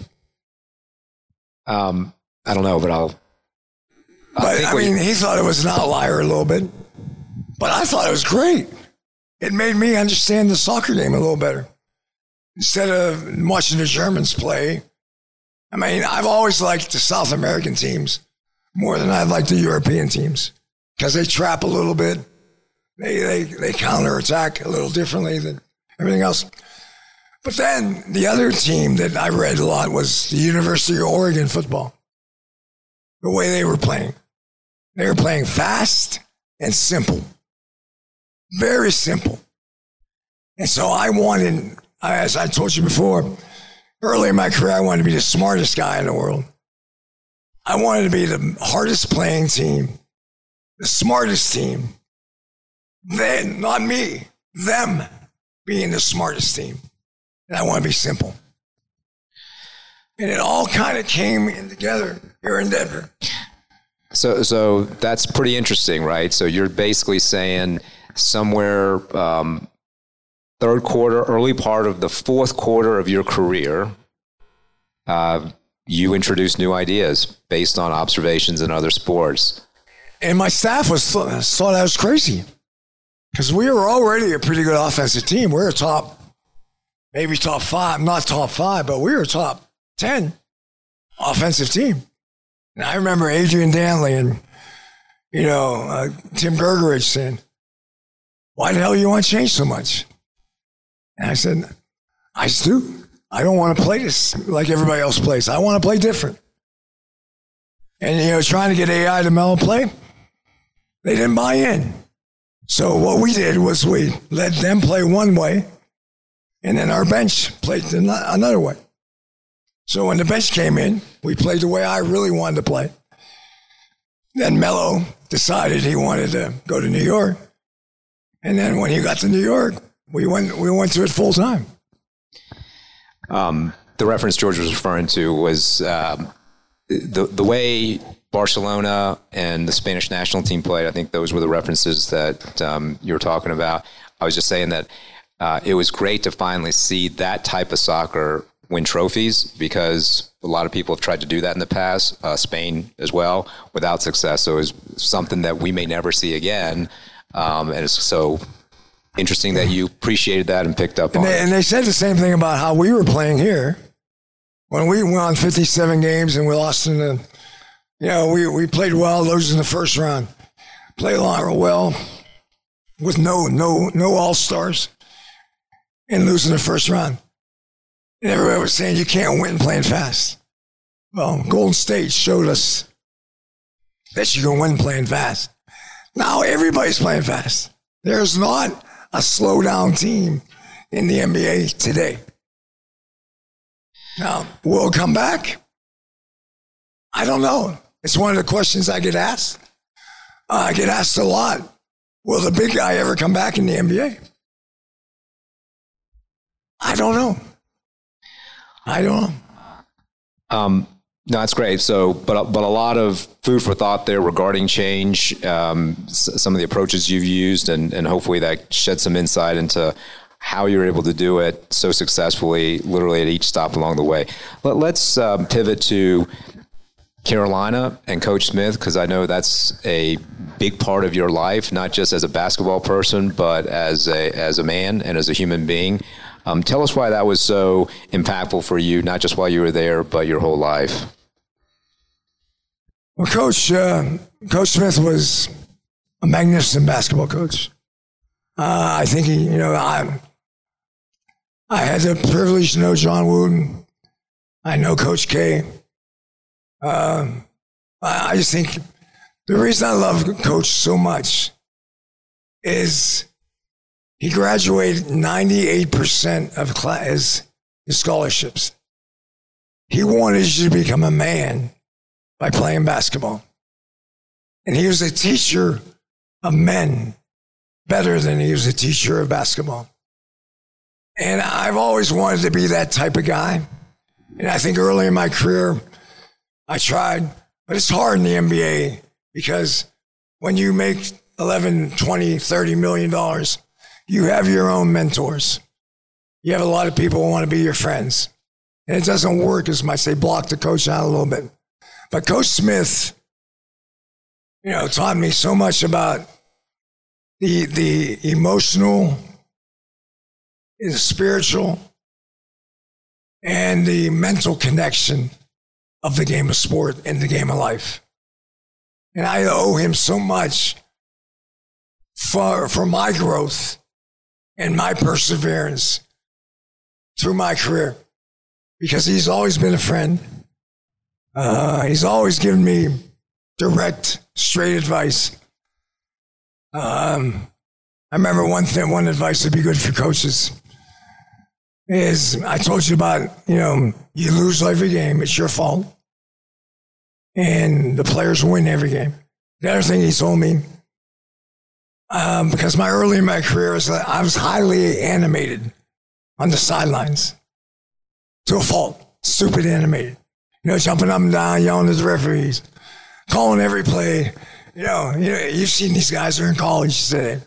Um, I don't know, but I'll... But, I, I mean, he thought it was an outlier a little bit. But I thought it was great. It made me understand the soccer game a little better. Instead of watching the Germans play, I mean, I've always liked the South American teams more than I've liked the European teams because they trap a little bit. They, they, they counterattack a little differently than everything else. But then the other team that I read a lot was the University of Oregon football. The way they were playing. They were playing fast and simple. Very simple. And so I wanted, as I told you before, early in my career, I wanted to be the smartest guy in the world. I wanted to be the hardest playing team, the smartest team. Then, not me, them being the smartest team. And I want to be simple. And it all kind of came in together here in Denver. So, so that's pretty interesting, right? So you're basically saying somewhere um, third quarter, early part of the fourth quarter of your career, uh, you introduced new ideas based on observations in other sports. And my staff was thought I was crazy because we were already a pretty good offensive team. We were top, maybe top five, not top five, but we were top ten offensive team. And I remember Adrian Danley and, you know, uh, Tim Gergerich saying, why the hell do you want to change so much? And I said, I just do. I don't want to play this like everybody else plays. I want to play different. And, you know, trying to get A I to mellow play, they didn't buy in. So what we did was we let them play one way, and then our bench played another way. So when the bench came in, we played the way I really wanted to play. Then Melo decided he wanted to go to New York. And then when he got to New York, we went we went to it full time. Um, the reference George was referring to was um, the the way Barcelona and the Spanish national team played. I think those were the references that um, you were talking about. I was just saying that uh, it was great to finally see that type of soccer win trophies, because a lot of people have tried to do that in the past, uh, Spain as well, without success. So it was something that we may never see again. Um, and it's so interesting that you appreciated that and picked up and on they, it. And they said the same thing about how we were playing here. When we won fifty-seven games and we lost in the, you know, we, we played well, losing the first round. play along well with no no no all-stars and losing the first round. And everybody was saying you can't win playing fast. Well, Golden State showed us that you can win playing fast. Now everybody's playing fast. There's not a slow-down team in the N B A today. Now, will it come back? I don't know. It's one of the questions I get asked. Uh, I get asked a lot. Will the big guy ever come back in the N B A? I don't know. I don't know. Um, no, that's great. So, but but a lot of food for thought there regarding change, um, s- some of the approaches you've used, and, and hopefully that sheds some insight into how you're able to do it so successfully, literally at each stop along the way. Let, let's um, pivot to Carolina and Coach Smith, because I know that's a big part of your life, not just as a basketball person, but as a as a man and as a human being. Um, tell us why that was so impactful for you, not just while you were there, but your whole life. Well, Coach uh, Coach Smith was a magnificent basketball coach. Uh, I think he, you know, I I had the privilege to know John Wooden. I know Coach K. Um, I, I just think the reason I love Coach so much is he graduated ninety-eight percent of class, his, his scholarships. He wanted you to become a man by playing basketball. And he was a teacher of men better than he was a teacher of basketball. And I've always wanted to be that type of guy. And I think early in my career, I tried, but it's hard in the N B A because when you make eleven, twenty, thirty million dollars, you have your own mentors. You have a lot of people who want to be your friends. And it doesn't work as much. They block the coach out a little bit. But Coach Smith, you know, taught me so much about the the emotional, the spiritual, and the mental connection of the game of sport and the game of life. And I owe him so much for, for my growth and my perseverance through my career, because he's always been a friend. Uh, he's always given me direct, straight advice. Um, I remember one thing, one advice that'd be good for coaches is I told you about, you know, you lose every game, it's your fault. And the players win every game. The other thing he told me, um, because my early in my career was that I was highly animated on the sidelines to a fault, stupid animated. You know, jumping up and down, yelling at the referees, calling every play. You know, you know, you've seen these guys who are in college today.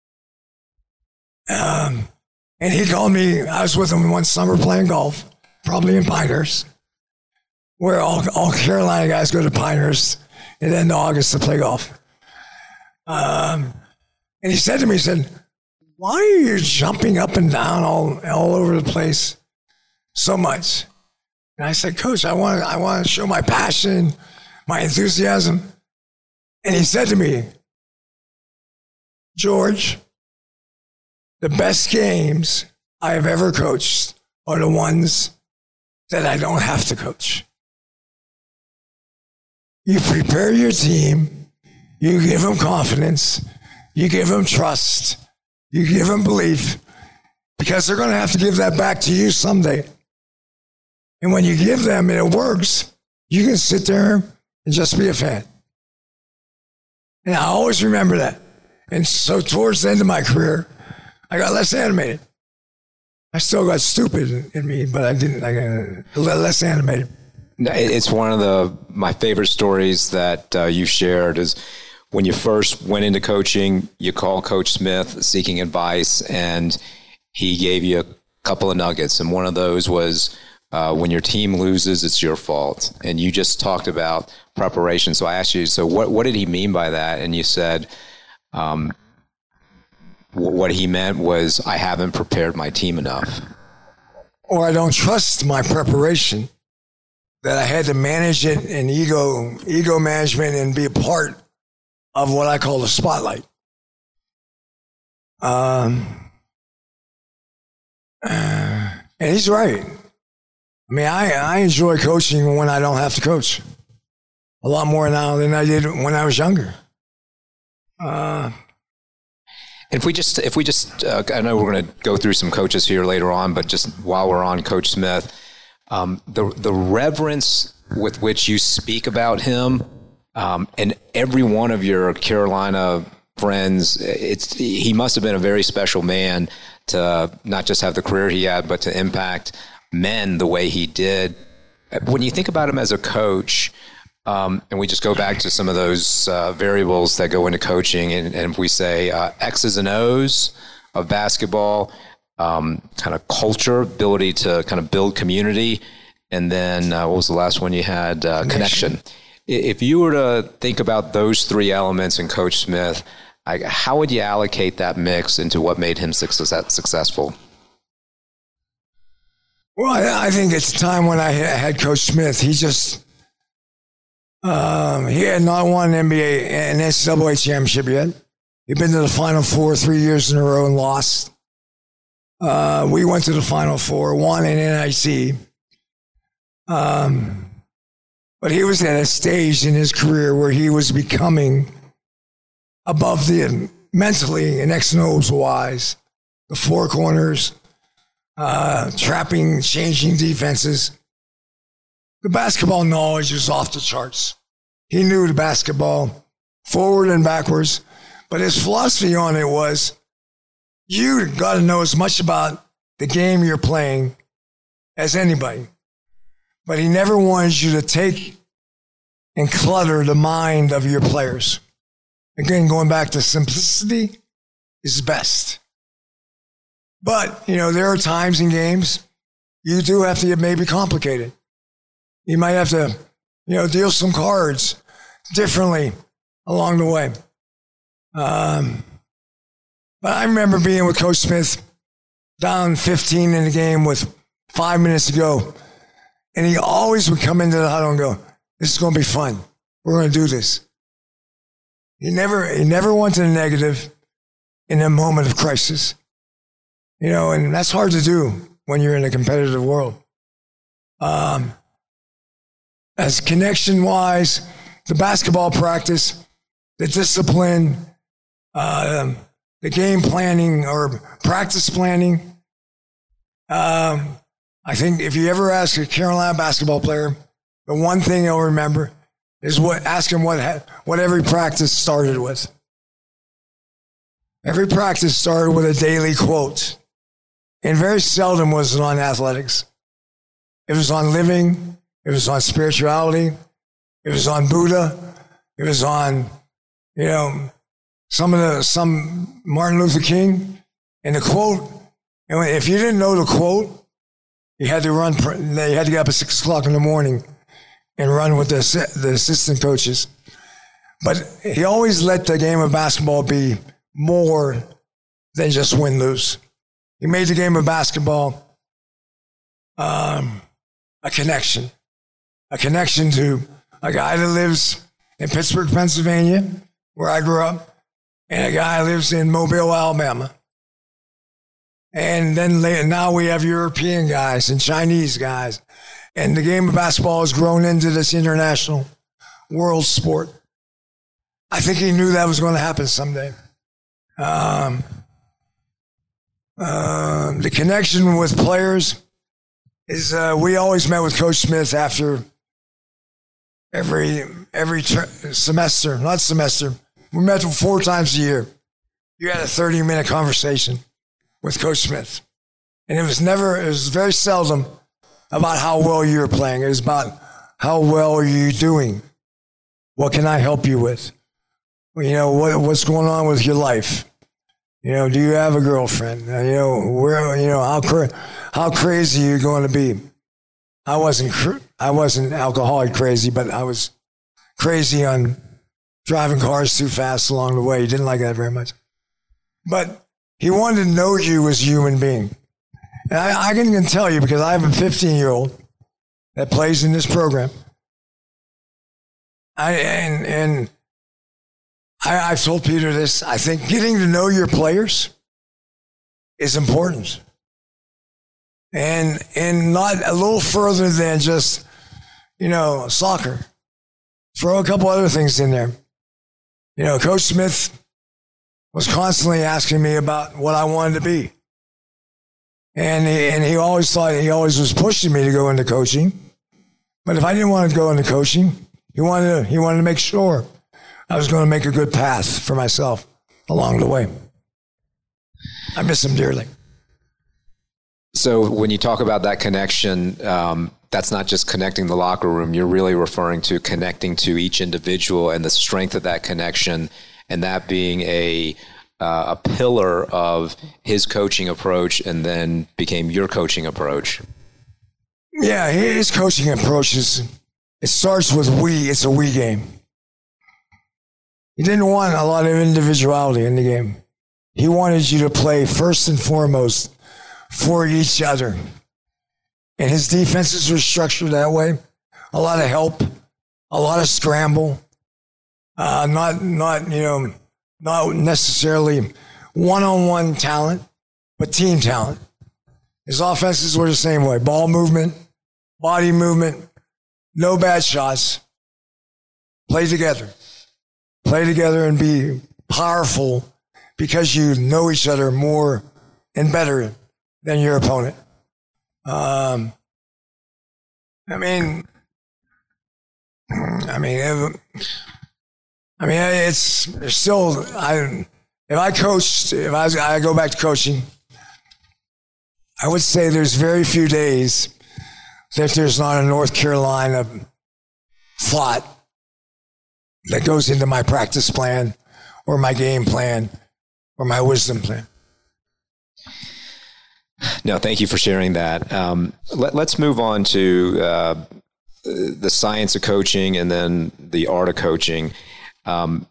Um, and he called me, I was with him one summer playing golf, probably in Pinehurst, where all, all Carolina guys go to Pinehurst in the end of August to play golf. Um, and he said to me, he said, why are you jumping up and down all, all over the place so much? And I said, Coach, I want to I want to show my passion, my enthusiasm. And he said to me, George, the best games I have ever coached are the ones that I don't have to coach. You prepare your team, you give them confidence, you give them trust, you give them belief, because they're going to have to give that back to you someday. And when you give them and it works, you can sit there and just be a fan. And I always remember that. And so towards the end of my career, I got less animated. I still got stupid in me, but I didn't. I got less animated. It's one of the my favorite stories that uh, you shared is when you first went into coaching, you called Coach Smith seeking advice, and he gave you a couple of nuggets. And one of those was, Uh, when your team loses, it's your fault. And you just talked about preparation. So I asked you, so what, what did he mean by that? And you said, um, w- what he meant was, I haven't prepared my team enough. Or I don't trust my preparation, that I had to manage it and ego, ego management and be a part of what I call the spotlight. Um, uh, and he's right. I mean, I, I enjoy coaching when I don't have to coach. A lot more now than I did when I was younger. Uh, if we just, if we just, uh, I know we're going to go through some coaches here later on, but just while we're on Coach Smith, um, the the reverence with which you speak about him, um, and every one of your Carolina friends, it's he must have been a very special man to not just have the career he had, but to impact men the way he did. When you think about him as a coach, um, and we just go back to some of those uh, variables that go into coaching, and, and if we say uh, X's and O's of basketball, um, kind of culture, ability to kind of build community, and then uh, what was the last one you had? Uh, connection. If you were to think about those three elements in Coach Smith, I, how would you allocate that mix into what made him success, successful? Well, I, I think it's the time when I had Coach Smith. He just, um, he had not won an N B A, an N C double A championship yet. He'd been to the Final Four three years in a row and lost. Uh, we went to the Final Four, won an N I C. Um, but he was at a stage in his career where he was becoming above the mentally and X and O's wise, the four corners, uh, trapping, changing defenses. The basketball knowledge was off the charts. He knew the basketball forward and backwards, but his philosophy on it was, you got to know as much about the game you're playing as anybody. But he never wanted you to take and clutter the mind of your players. Again, going back to simplicity is best. But, you know, there are times in games you do have to get maybe complicated. You might have to, you know, deal some cards differently along the way. Um, but I remember being with Coach Smith down fifteen in the game with five minutes to go. And he always would come into the huddle and go, this is going to be fun. We're going to do this. He never, he never went to the negative in a moment of crisis. You know, and that's hard to do when you're in a competitive world. Um, as connection-wise, the basketball practice, the discipline, uh, the game planning or practice planning. Um, I think if you ever ask a Carolina basketball player, the one thing they'll remember is what, ask them what, what every practice started with. Every practice started with a daily quote. And very seldom was it on athletics. It was on living. It was on spirituality. It was on Buddha. It was on, you know, some of the, some Martin Luther King. And the quote, and if you didn't know the quote, you had to run, you had to get up at six o'clock in the morning and run with the, the assistant coaches. But he always let the game of basketball be more than just win-lose. He made the game of basketball um, a connection, a connection to a guy that lives in Pittsburgh, Pennsylvania, where I grew up, and a guy that lives in Mobile, Alabama. And then later, now we have European guys and Chinese guys. And the game of basketball has grown into this international world sport. I think he knew that was going to happen someday. Um, uh, the connection with players is uh, we always met with Coach Smith after every every ter- semester, not semester. We met four times a year. You had a thirty-minute conversation with Coach Smith. And it was never, it was very seldom about how well you were playing. It was about how well are you doing? What can I help you with? You know, what, what's going on with your life? You know, do you have a girlfriend? Uh, you know, where, you know, how cra- how crazy are you going to be? I wasn't, cr- I wasn't alcoholic crazy, but I was crazy on driving cars too fast along the way. He didn't like that very much. But he wanted to know you as a human being. And I, I can tell you, because I have a fifteen-year-old that plays in this program. I, and, and I, I've told Peter this. I think getting to know your players is important. And and not a little further than just, you know, soccer. Throw a couple other things in there. You know, Coach Smith was constantly asking me about what I wanted to be. And he, and he always thought, he always was pushing me to go into coaching. But if I didn't want to go into coaching, he wanted to, he wanted to make sure I was going to make a good path for myself along the way. I miss him dearly. So when you talk about that connection, um, that's not just connecting the locker room. You're really referring to connecting to each individual and the strength of that connection, and that being a uh, a pillar of his coaching approach, and then became your coaching approach. Yeah, his coaching approach is, it starts with we. It's a we game. He didn't want a lot of individuality in the game. He wanted you to play first and foremost for each other. And his defenses were structured that way. A lot of help, a lot of scramble. Uh, not, not, you know, not necessarily one-on-one talent, but team talent. His offenses were the same way. Ball movement, body movement, no bad shots. Play together. Play together and be powerful because you know each other more and better than your opponent. Um, I mean, I mean, if, I mean, it's, it's still, I, if I coached, if I, I go back to coaching, I would say there's very few days that there's not a North Carolina thought that goes into my practice plan or my game plan or my wisdom plan. No, thank you for sharing that. Um, let, let's move on to uh, the science of coaching and then the art of coaching. Um,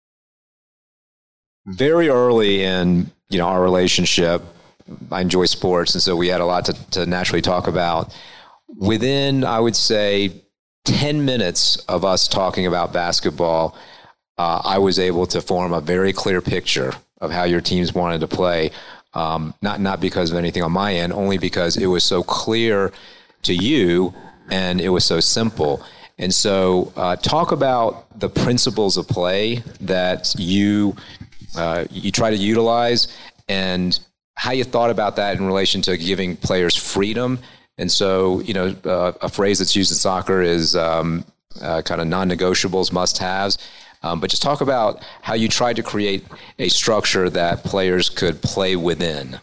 very early in, you know, our relationship, I enjoy sports, and so we had a lot to, to naturally talk about. Within, I would say, ten minutes of us talking about basketball, uh, I was able to form a very clear picture of how your teams wanted to play. Um, not not because of anything on my end, only because it was so clear to you and it was so simple. And so uh, talk about the principles of play that you uh, you try to utilize and how you thought about that in relation to giving players freedom. And so, you know, uh, a phrase that's used in soccer is um, uh, kind of non-negotiables, must-haves. Um, but just talk about how you tried to create a structure that players could play within.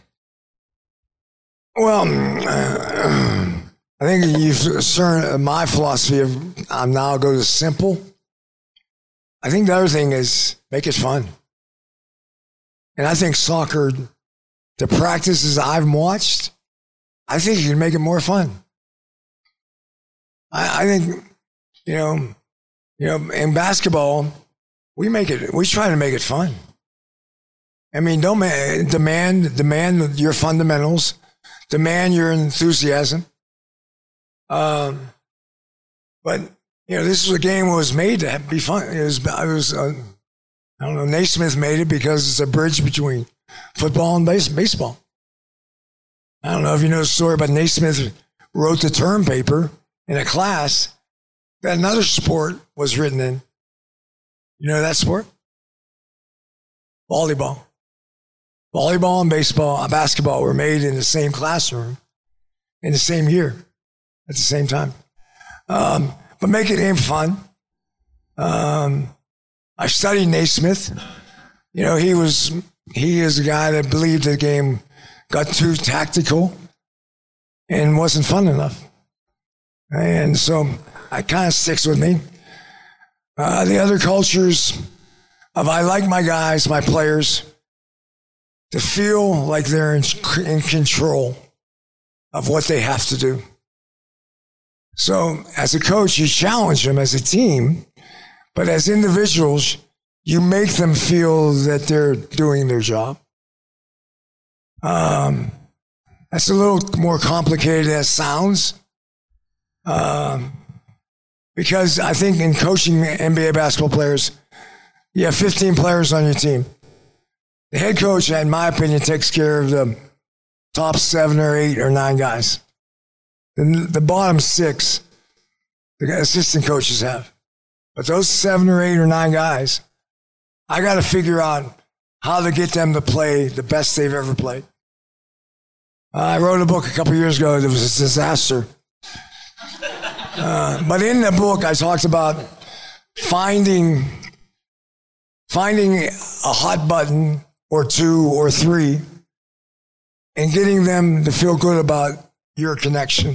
Well, uh, I think you've certain my philosophy of I'm now go to simple. I think the other thing is make it fun. And I think soccer, the practices I've watched, I think you can make it more fun. I, I think, you know, you know, in basketball, we make it. We try to make it fun. I mean, don't man, demand demand your fundamentals, demand your enthusiasm. Um, but you know, this is a game that was made to be fun. It was. It was. Uh, I don't know. Naismith made it because it's a bridge between football and base, baseball. I don't know if you know the story, but Naismith wrote the term paper in a class that another sport was written in. You know that sport? Volleyball. Volleyball and baseball, basketball were made in the same classroom in the same year at the same time. Um, but make it game fun. Um, I studied Naismith. You know, he was he is a guy that believed the game got too tactical and wasn't fun enough. And so it kind of sticks with me. Uh, the other cultures of I like my guys, my players, to feel like they're in, in control of what they have to do. So as a coach, you challenge them as a team, but as individuals, you make them feel that they're doing their job. Um, that's a little more complicated as it sounds. Um, because I think in coaching N B A basketball players, you have fifteen players on your team. The head coach, in my opinion, takes care of the top seven or eight or nine guys. The, the bottom six, the assistant coaches have. But those seven or eight or nine guys, I got to figure out how to get them to play the best they've ever played. Uh, I wrote a book a couple years ago that was a disaster. Uh, but in the book, I talked about finding, finding a hot button or two or three and getting them to feel good about your connection.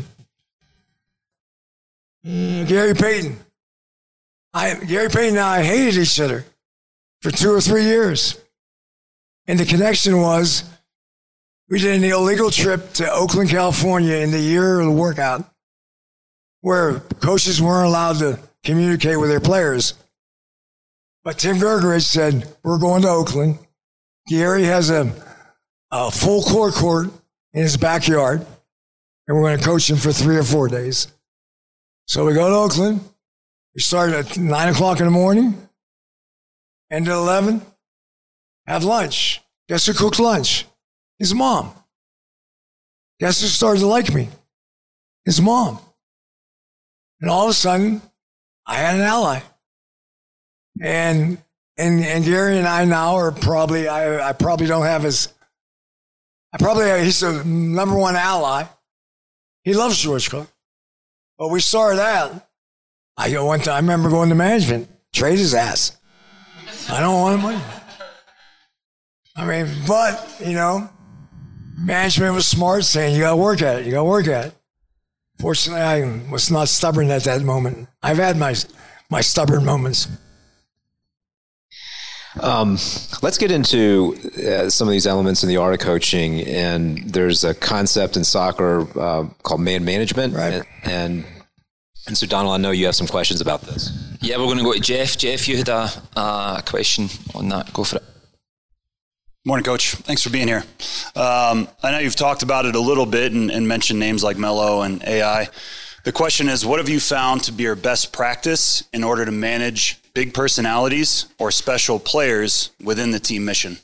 Mm, Gary Payton. I, Gary Payton and I hated each other for two or three years. And the connection was, we did an illegal trip to Oakland, California in the year of the workout where coaches weren't allowed to communicate with their players. But Tim Gergerich said, we're going to Oakland. Gary has a, a full court court in his backyard, and we're going to coach him for three or four days. So we go to Oakland. We start at nine o'clock in the morning, end at eleven, have lunch. Guess who cooked lunch? His mom. Guess who started to like me? His mom. And all of a sudden, I had an ally. And and and Gary and I now are probably, I, I probably don't have his, I probably, he's the number one ally. He loves George Cook. But we started out, I went to, I remember going to management, trade his ass. I don't want money. I mean, but, you know, management was smart, saying, you got to work at it, you got to work at it. Fortunately, I was not stubborn at that moment. I've had my my stubborn moments. Um, let's get into uh, some of these elements in the art of coaching. And there's a concept in soccer uh, called man management. Right. And, and and so, Donald, I know you have some questions about this. Yeah, we're going to go to Jeff. Jeff, you had a, a question on that. Go for it. Morning, Coach. Thanks for being here. Um, I know you've talked about it a little bit and, and mentioned names like Melo and A I. The question is, what have you found to be your best practice in order to manage big personalities or special players within the team mission?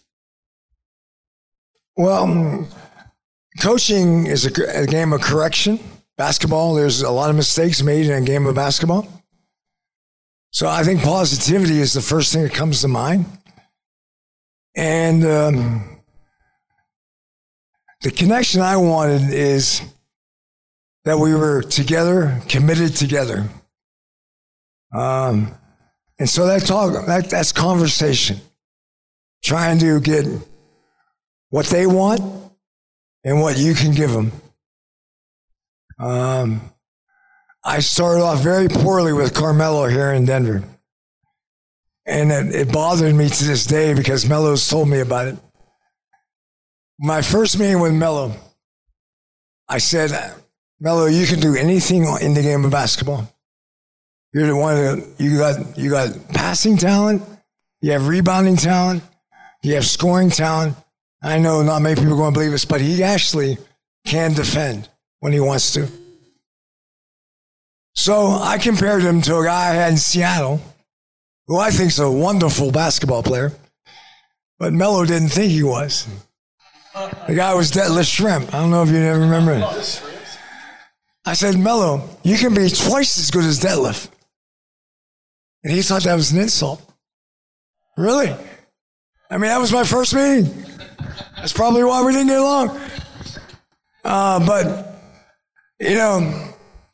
Well, coaching is a, a game of correction. Basketball, there's a lot of mistakes made in a game of basketball. So I think positivity is the first thing that comes to mind. And um, the connection I wanted is that we were together, committed together. Um, and so that talk, that, that's conversation. Trying to get what they want and what you can give them. Um, I started off very poorly with Carmelo here in Denver. And it, it bothered me to this day because Melo's told me about it. My first meeting with Melo, I said, Melo, you can do anything in the game of basketball. You're the one that, you got, you got passing talent, you have rebounding talent, you have scoring talent. I know not many people are going to believe this, but he actually can defend when he wants to. So I compared him to a guy I had in Seattle, who I think is a wonderful basketball player, but Melo didn't think he was. The guy was Detlef Schrempf. I don't know if you ever remember it. I said, Melo, you can be twice as good as Detlef. And he thought that was an insult. Really? I mean, that was my first meeting. That's probably why we didn't get along. Uh, but, you know,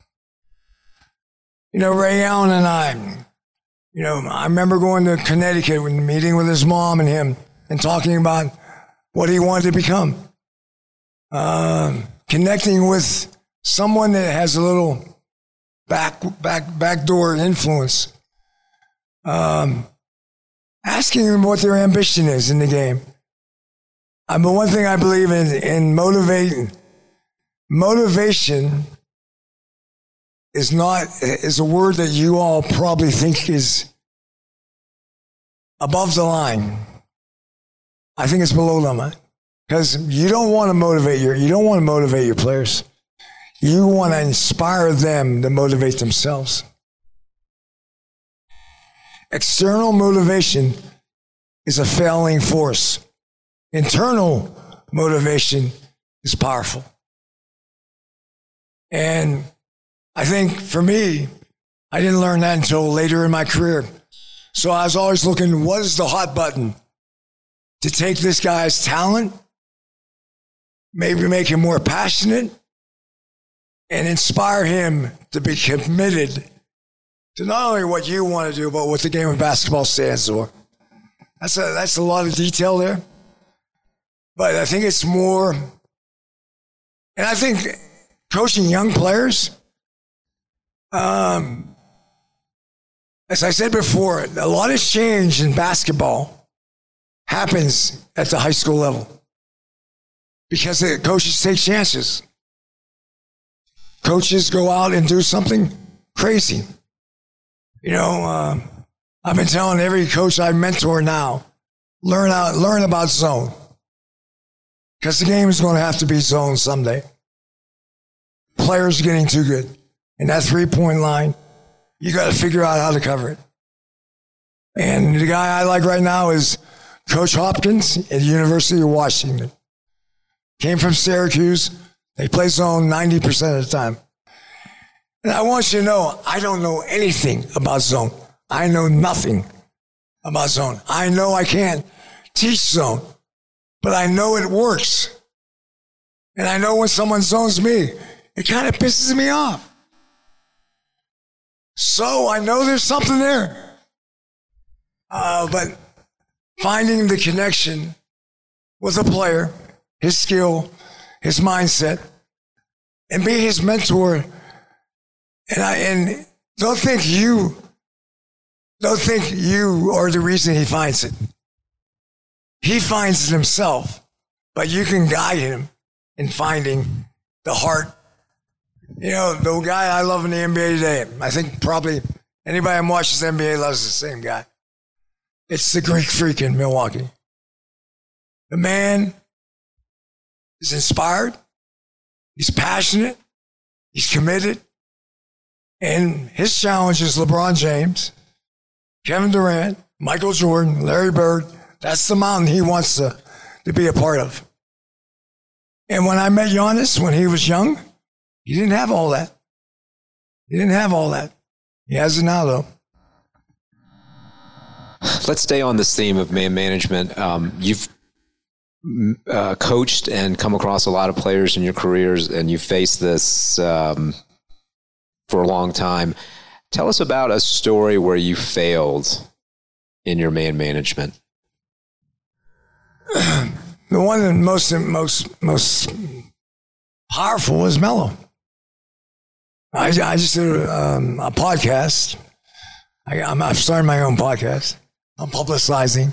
you know, Ray Allen and I, you know, I remember going to Connecticut and meeting with his mom and him and talking about what he wanted to become. Um, connecting with someone that has a little back, back, backdoor influence. Um, asking them what their ambition is in the game. Um, but one thing I believe in, in motivating, motivation is not, is a word that you all probably think is above the line. I think it's below the line. Because you don't want to motivate your, you don't want to motivate your players. You want to inspire them to motivate themselves. External motivation is a failing force. Internal motivation is powerful. And I think for me, I didn't learn that until later in my career. So I was always looking, what is the hot button to take this guy's talent, maybe make him more passionate, and inspire him to be committed to not only what you want to do, but what the game of basketball stands for. That's a, that's a lot of detail there. But I think it's more, and I think coaching young players, um, as I said before, a lot of change in basketball happens at the high school level because the coaches take chances. Coaches go out and do something crazy. You know, uh, I've been telling every coach I mentor now, learn out, learn about zone. Because the game is going to have to be zone someday. Players are getting too good. And that three-point line, you got to figure out how to cover it. And the guy I like right now is Coach Hopkins at the University of Washington. Came from Syracuse. They play zone ninety percent of the time. And I want you to know, I don't know anything about zone. I know nothing about zone. I know I can't teach zone, but I know it works. And I know when someone zones me, it kind of pisses me off. So I know there's something there. Uh, but finding the connection with a player, his skill, his mindset, and be his mentor. And I and don't think you don't think you are the reason he finds it. He finds it himself, but you can guide him in finding the heart. You know, the guy I love in the N B A today, I think probably anybody who watches the N B A loves the same guy. It's the Greek Freak in Milwaukee. The man is inspired. He's passionate. He's committed. And his challenge is LeBron James, Kevin Durant, Michael Jordan, Larry Bird. That's the mountain he wants to, to be a part of. And when I met Giannis when he was young, he didn't have all that. He didn't have all that. He has it now, though. Let's stay on this theme of man management. Um, you've uh, coached and come across a lot of players in your careers, and you faced this um, for a long time. Tell us about a story where you failed in your man management. The one that most most most powerful was Melo. I, I just did um, a podcast. I, I'm, I've started my own podcast. I'm publicizing.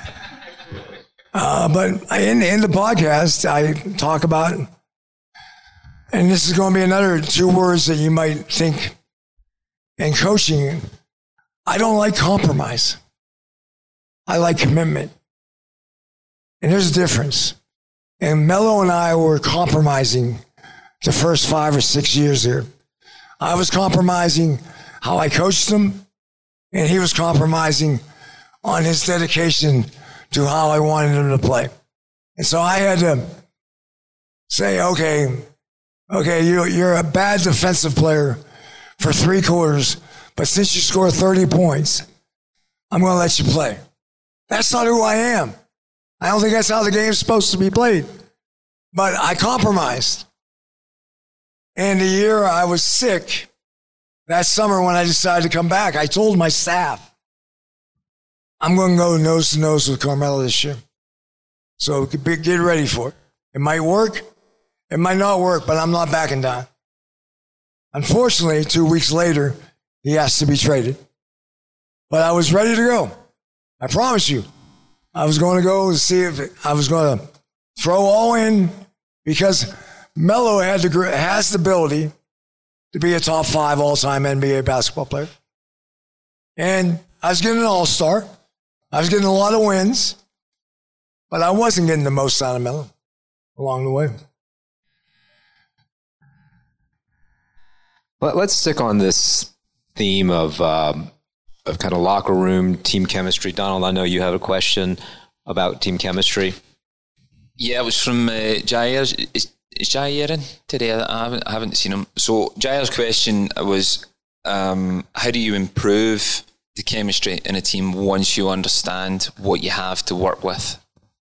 Uh, but I, in, in the podcast, I talk about, and this is going to be another two words that you might think in coaching. I don't like compromise. I like commitment. And there's a difference. And Melo and I were compromising the first five or six years here. I was compromising how I coached him, and he was compromising on his dedication to how I wanted him to play. And so I had to say, okay, okay, you, you're a bad defensive player for three quarters, but since you scored thirty points, I'm going to let you play. That's not who I am. I don't think that's how the game's supposed to be played. But I compromised. And the year I was sick, that summer when I decided to come back, I told my staff, I'm going to go nose to nose with Carmelo this year. So get ready for it. It might work. It might not work, but I'm not backing down. Unfortunately, two weeks later, he asked to be traded. But I was ready to go. I promise you. I was going to go and see if I was going to throw all in because Melo had the, has the ability to be a top five all-time N B A basketball player. And I was getting an all-star. I was getting a lot of wins, but I wasn't getting the most out of Melo along the way. Let's stick on this theme of um, of kind of locker room team chemistry. Donald, I know you have a question about team chemistry. Yeah, it was from uh, Jair. Is, is Jair in today? I haven't, I haven't seen him. So Jair's question was, um, how do you improve the chemistry in a team once you understand what you have to work with?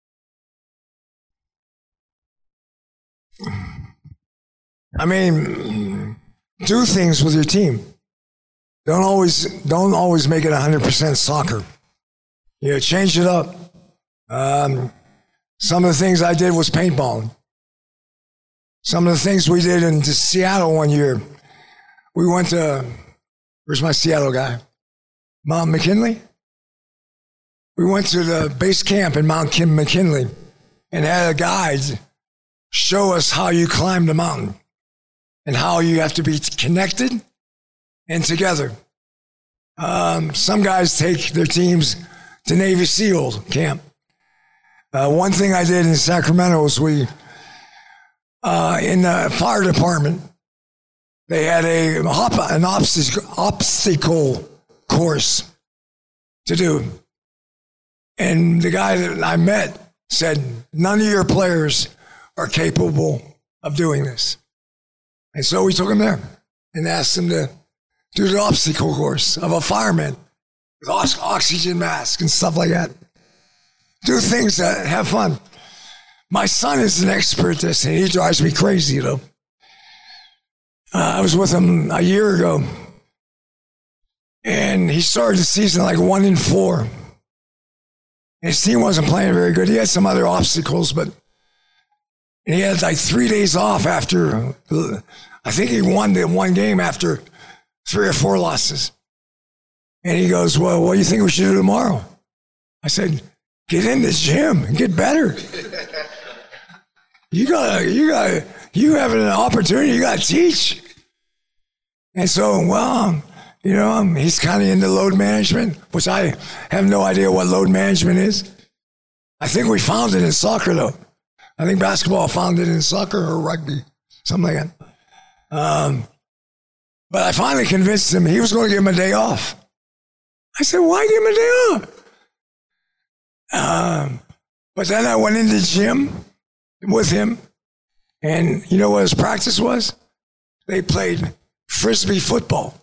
I mean, do things with your team. Don't always don't always make it one hundred percent soccer. You know, change it up. Um, some of the things I did was paintballing. Some of the things we did in Seattle one year, we went to, where's my Seattle guy? Mount McKinley? We went to the base camp in Mount Kim McKinley and had a guide show us how you climb the mountain and how you have to be connected and together. Um, some guys take their teams to Navy SEAL camp. Uh, one thing I did in Sacramento was we, uh, in the fire department, they had a an obstacle, obstacle course to do. And the guy that I met said, none of your players are capable of doing this. And so we took him there and asked him to do the obstacle course of a fireman with oxygen mask and stuff like that. Do things that have fun. My son is an expert at this, and he drives me crazy, though. Uh, I was with him a year ago, and he started the season like one in four. His team wasn't playing very good. He had some other obstacles, but and he had like three days off after, I think he won the one game after three or four losses. And he goes, well, what do you think we should do tomorrow? I said, get in the gym and get better. You gotta, you gotta, you have an opportunity, you gotta teach. And so, well, you know, um, he's kind of into load management, which I have no idea what load management is. I think we found it in soccer, though. I think basketball found it in soccer or rugby, something like that. Um, but I finally convinced him he was going to give him a day off. I said, why give him a day off? Um, but then I went into the gym with him, and you know what his practice was? They played Frisbee football.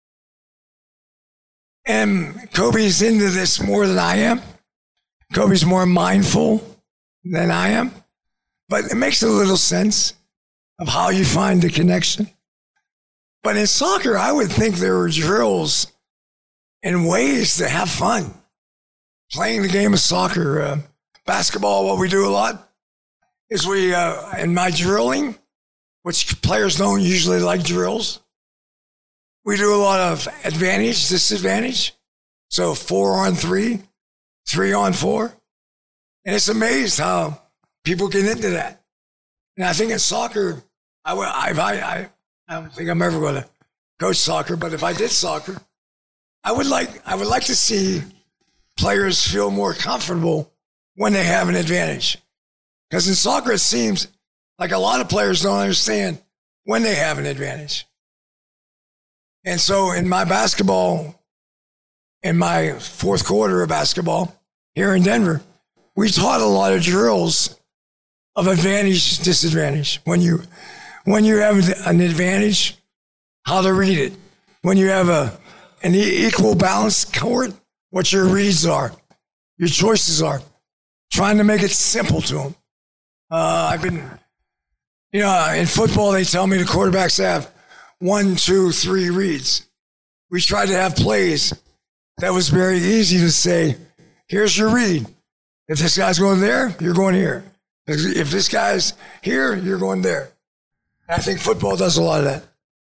And Kobe's into this more than I am. Kobe's more mindful than I am. But it makes a little sense of how you find the connection. But in soccer, I would think there were drills and ways to have fun. Playing the game of soccer. Uh, basketball, what we do a lot is we, uh, in my drilling, which players don't usually like drills, we do a lot of advantage, disadvantage. So four on three, three on four. And it's amazed how people get into that. And I think in soccer, I, I, I, I don't think I'm ever going to coach soccer, but if I did soccer, I would like, I would like to see players feel more comfortable when they have an advantage. Because in soccer, it seems like a lot of players don't understand when they have an advantage. And so in my basketball, in my fourth quarter of basketball here in Denver, we taught a lot of drills of advantage, disadvantage. When you, when you have an advantage, how to read it. When you have a, an equal balance court, what your reads are, your choices are. Trying to make it simple to them. Uh, I've been, you know, in football, they tell me the quarterbacks have one, two, three reads. We tried to have plays that was very easy to say, here's your read. If this guy's going there, you're going here. If this guy's here, you're going there. I think football does a lot of that.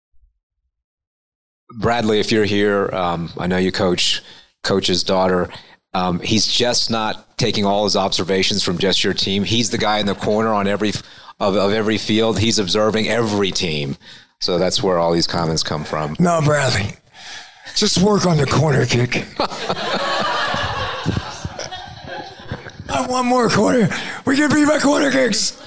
Bradley, if you're here, um, I know you coach coach's daughter. Um, he's just not taking all his observations from just your team. He's the guy in the corner on every of, of every field. He's observing every team. So that's where all these comments come from. No, Bradley. Just work on the corner kick. I want more corner. We can beat by corner kicks.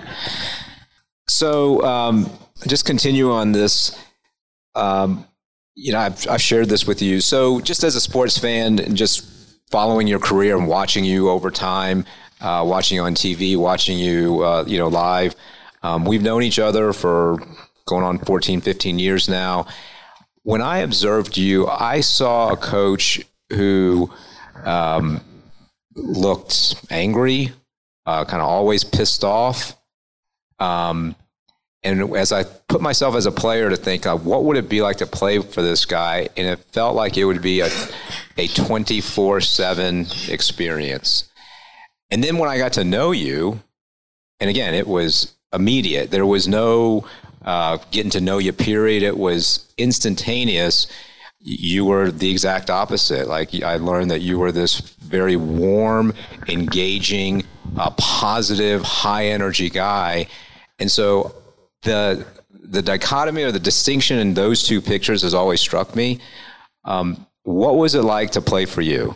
So um, just continue on this. Um, you know, I've, I've shared this with you. So just as a sports fan and just following your career and watching you over time, uh, watching you on T V, watching you, uh, you know, live, um, we've known each other for going on fourteen, fifteen years now. When I observed you, I saw a coach who um, looked angry, uh, kind of always pissed off. Um, and as I put myself as a player to think, uh, what would it be like to play for this guy? And it felt like it would be a, a twenty-four seven experience. And then when I got to know you, and again, it was immediate. There was no uh, getting to know you period. It was instantaneous. You were the exact opposite. Like, I learned that you were this very warm, engaging, uh, positive, high energy guy. And so the the dichotomy or the distinction in those two pictures has always struck me. Um, what was it like to play for you?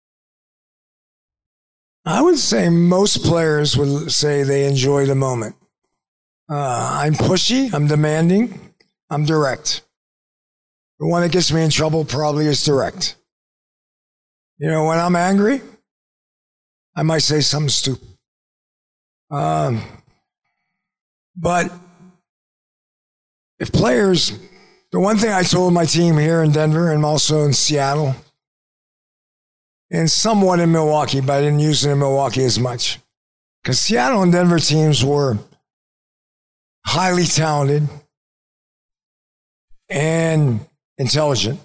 I would say most players would say they enjoy the moment. Uh, I'm pushy, I'm demanding, I'm direct. The one that gets me in trouble probably is direct. You know, when I'm angry, I might say something stupid. Um, but if players, the one thing I told my team here in Denver and also in Seattle, and somewhat in Milwaukee, but I didn't use it in Milwaukee as much, because Seattle and Denver teams were highly talented and intelligent.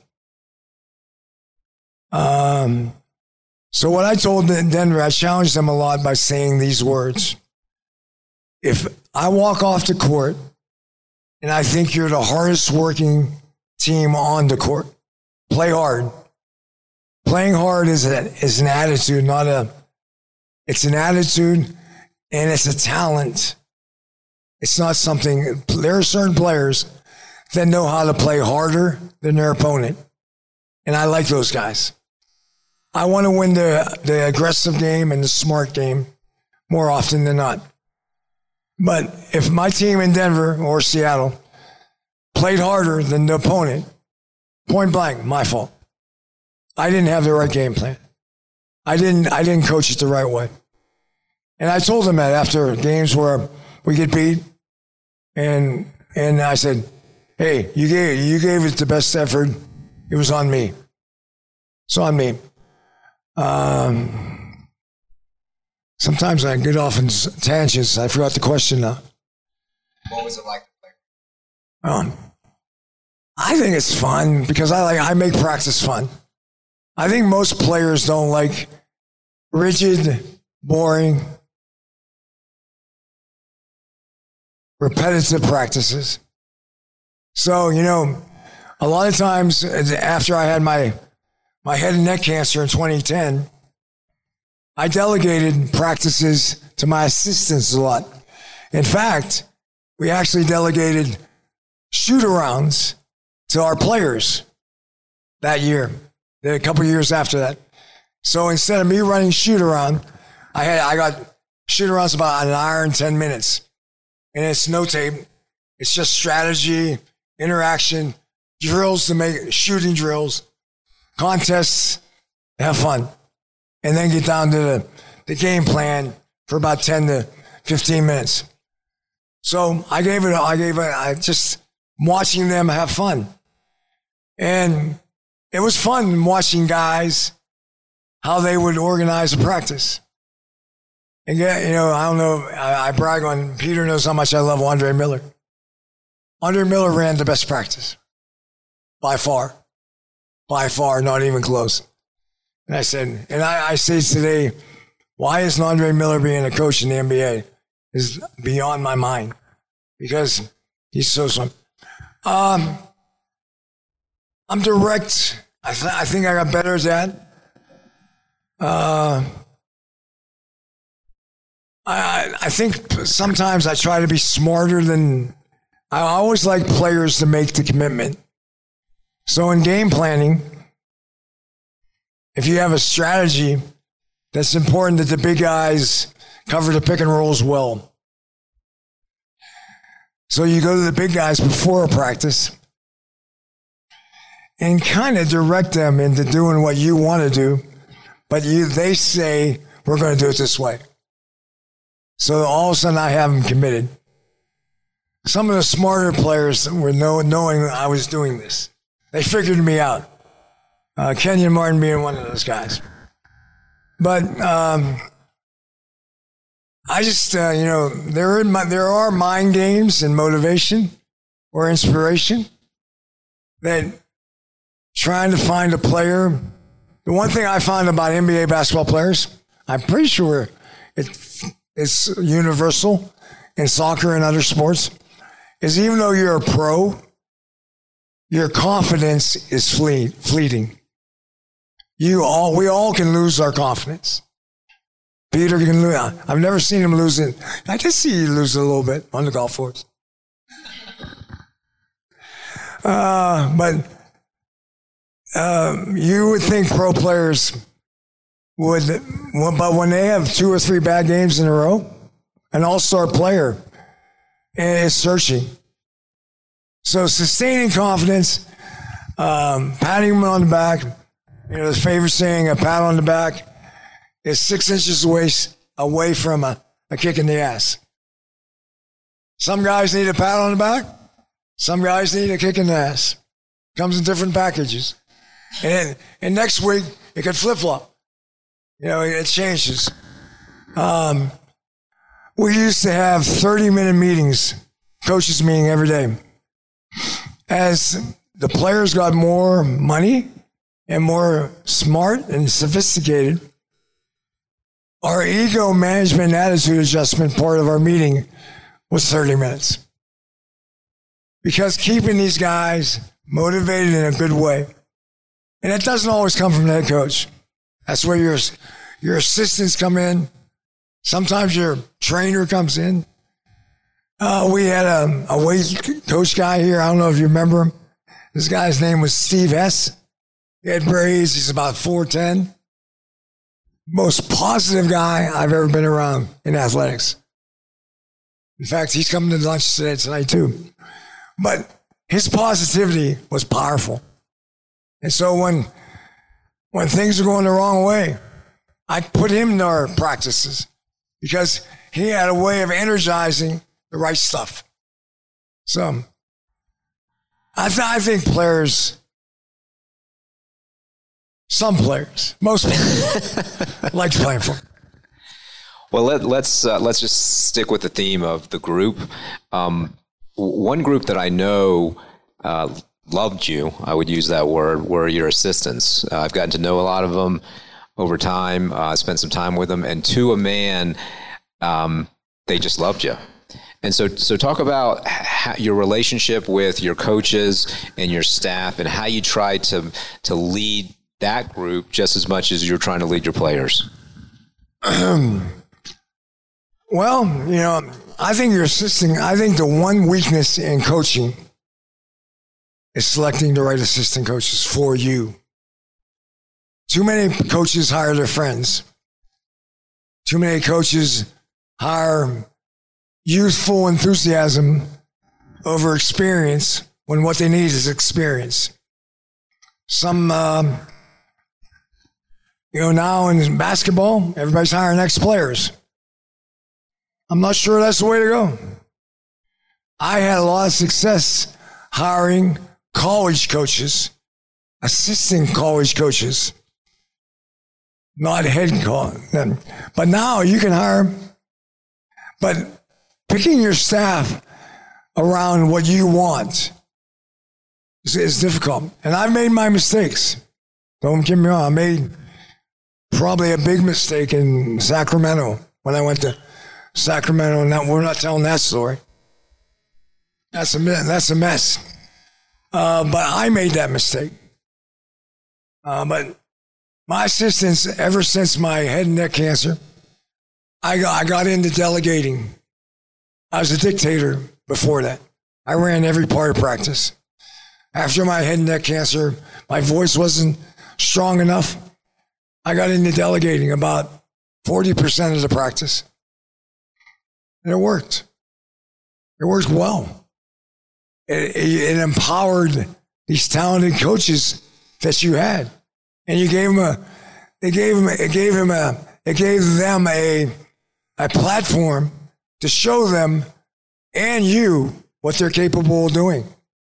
Um, so what I told Denver, I challenged them a lot by saying these words. If I walk off the court and I think you're the hardest working team on the court, play hard. Playing hard is, a, is an attitude, not a, it's an attitude and it's a talent. It's not something, there are certain players that know how to play harder than their opponent. And I like those guys. I want to win the, the aggressive game and the smart game more often than not. But if my team in Denver or Seattle played harder than the opponent, point blank, my fault. I didn't have the right game plan. I didn't, I didn't coach it the right way. And I told them that after games where we get beat, and and I said, hey, you gave, you gave it the best effort. It was on me. It's on me. Um, sometimes I get off in tangents. I forgot the question now. What was it like to play? Um, I think it's fun because I like I make practice fun. I think most players don't like rigid, boring, repetitive practices. So, you know, a lot of times after I had my my head and neck cancer in twenty ten, I delegated practices to my assistants a lot. In fact, we actually delegated shoot-arounds to our players that year, a couple of years after that. So instead of me running shoot-around, I had I got shoot-arounds about an hour and ten minutes. And it's no tape. It's just strategy, interaction, drills to make, shooting drills, contests, have fun. And then get down to the, the game plan for about ten to fifteen minutes. So I gave it, I gave it, I just watching them have fun. And it was fun watching guys, how they would organize a practice. And yeah, you know, I don't know, I, I brag on, Peter knows how much I love Andre Miller. Andre Miller ran the best practice. By far. By far, not even close. And I said, and I, I say today, why isn't Andre Miller being a coach in the N B A? Is beyond my mind. Because he's so smart. Um, I'm direct. I, th- I think I got better at that. Uh, I, I think sometimes I try to be smarter than, I always like players to make the commitment. So in game planning, if you have a strategy, that's important that the big guys cover the pick and rolls well. So you go to the big guys before a practice and kind of direct them into doing what you want to do, but you they say, we're going to do it this way. So all of a sudden I have them committed. Some of the smarter players were know, knowing I was doing this. They figured me out. Uh, Kenyon Martin being one of those guys. But um, I just, uh, you know, there are, there are mind games and motivation or inspiration that trying to find a player. The one thing I find about N B A basketball players, I'm pretty sure it, it's universal in soccer and other sports, is even though you're a pro, your confidence is fleet, fleeting. You all, we all can lose our confidence. Peter can lose. I've never seen him lose it. I did see you lose it a little bit on the golf course. Uh, but uh, you would think pro players would, but when they have two or three bad games in a row, an all-star player is searching. So sustaining confidence, um, patting them on the back. You know, his favorite saying, a pat on the back is six inches away, away from a, a kick in the ass. Some guys need a pat on the back. Some guys need a kick in the ass. Comes in different packages. And, then, and next week, it could flip-flop. You know, it changes. Um, we used to have thirty-minute meetings, coaches meeting every day. As the players got more money and more smart and sophisticated, our ego management attitude adjustment part of our meeting was thirty minutes. Because keeping these guys motivated in a good way, and it doesn't always come from the head coach. That's where your, your assistants come in. Sometimes your trainer comes in. Uh, we had a, a weight coach guy here. I don't know if you remember him. This guy's name was Steve Hess. He had braids. He's about four ten. Most positive guy I've ever been around in athletics. In fact, he's coming to lunch today, tonight too. But his positivity was powerful. And so when, when things are going the wrong way, I put him in our practices because he had a way of energizing the right stuff. So I, th- I think players, some players, most players, like playing for. Well, let, let's uh, let's just stick with the theme of the group. Um, one group that I know uh, loved you, I would use that word, were your assistants. Uh, I've gotten to know a lot of them over time. I uh, spent some time with them, and to a man, um, they just loved you. And so, so talk about how, your relationship with your coaches and your staff, and how you try to to lead that group just as much as you're trying to lead your players. Well, you know, I think you're assisting. I think the one weakness in coaching is selecting the right assistant coaches for you. Too many coaches hire their friends. Too many coaches hire youthful enthusiasm over experience when what they need is experience. Some, um, you know, now in basketball, everybody's hiring ex-players. I'm not sure that's the way to go. I had a lot of success hiring college coaches, assistant college coaches, not head coach. But now you can hire, but picking your staff around what you want is, is difficult. And I've made my mistakes. Don't get me wrong. I made probably a big mistake in Sacramento when I went to Sacramento. And we're not telling that story. That's a, that's a mess. Uh, but I made that mistake. Uh, but my assistants, ever since my head and neck cancer, I got, I got into delegating. I was a dictator before that. I ran every part of practice. After my head and neck cancer, my voice wasn't strong enough. I got into delegating about forty percent of the practice. And it worked. It worked well. It, it, it empowered these talented coaches that you had, and you gave them a, they gave them, it gave him a, it gave them a, a platform to show them and you what they're capable of doing.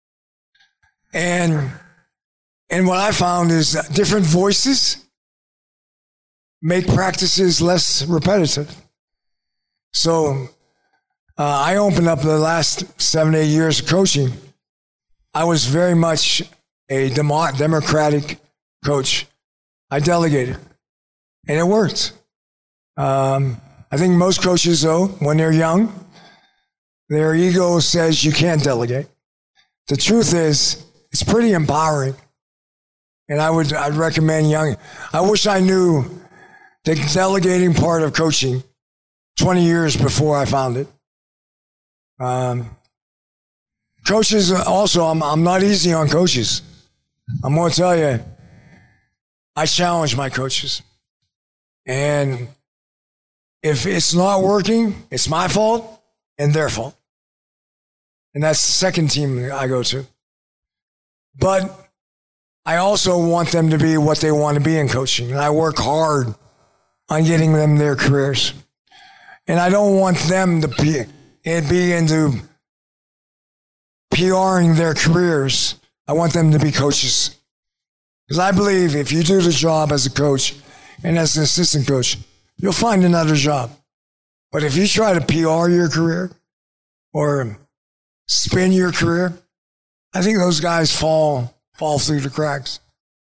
And and what I found is that different voices make practices less repetitive. So uh, I opened up the last seven, eight years of coaching. I was very much a demo- democratic coach. I delegated, and it worked. Um, I think most coaches, though, when they're young, their ego says you can't delegate. The truth is, it's pretty empowering. And I would I'd recommend young. I wish I knew the delegating part of coaching twenty years before I found it. Um, coaches also, I'm I'm not easy on coaches. I'm going to tell you, I challenge my coaches. And if it's not working, it's my fault and their fault. And that's the second team I go to. But I also want them to be what they want to be in coaching. And I work hard on getting them their careers. And I don't want them to be, be into PRing their careers. I want them to be coaches. Because I believe if you do the job as a coach and as an assistant coach, you'll find another job. But if you try to P R your career or spin your career, I think those guys fall fall through the cracks.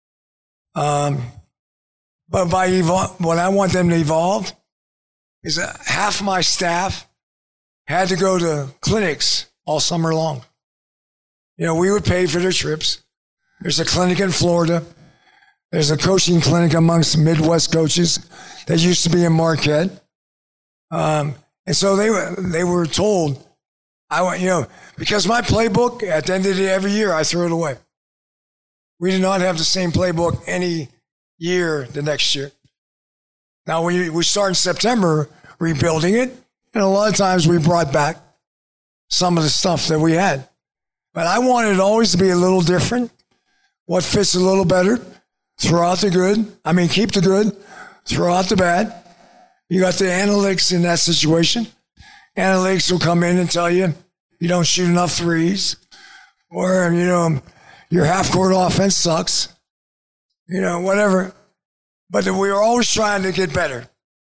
Um, but by evol- what I want them to evolve is that half my staff had to go to clinics all summer long. You know, we would pay for their trips. There's a clinic in Florida. There's a coaching clinic amongst Midwest coaches that used to be in Marquette. Um, and so they were, they were told, I want, you know, because my playbook at the end of the day, every year I throw it away. We did not have the same playbook any year the next year. Now we, we start in September rebuilding it. And a lot of times we brought back some of the stuff that we had. But I wanted it always to be a little different. What fits a little better? Throw out the good. I mean, keep the good. Throw out the bad. You got the analytics in that situation. Analytics will come in and tell you you don't shoot enough threes. Or, you know, your half-court offense sucks. You know, whatever. But we were always trying to get better.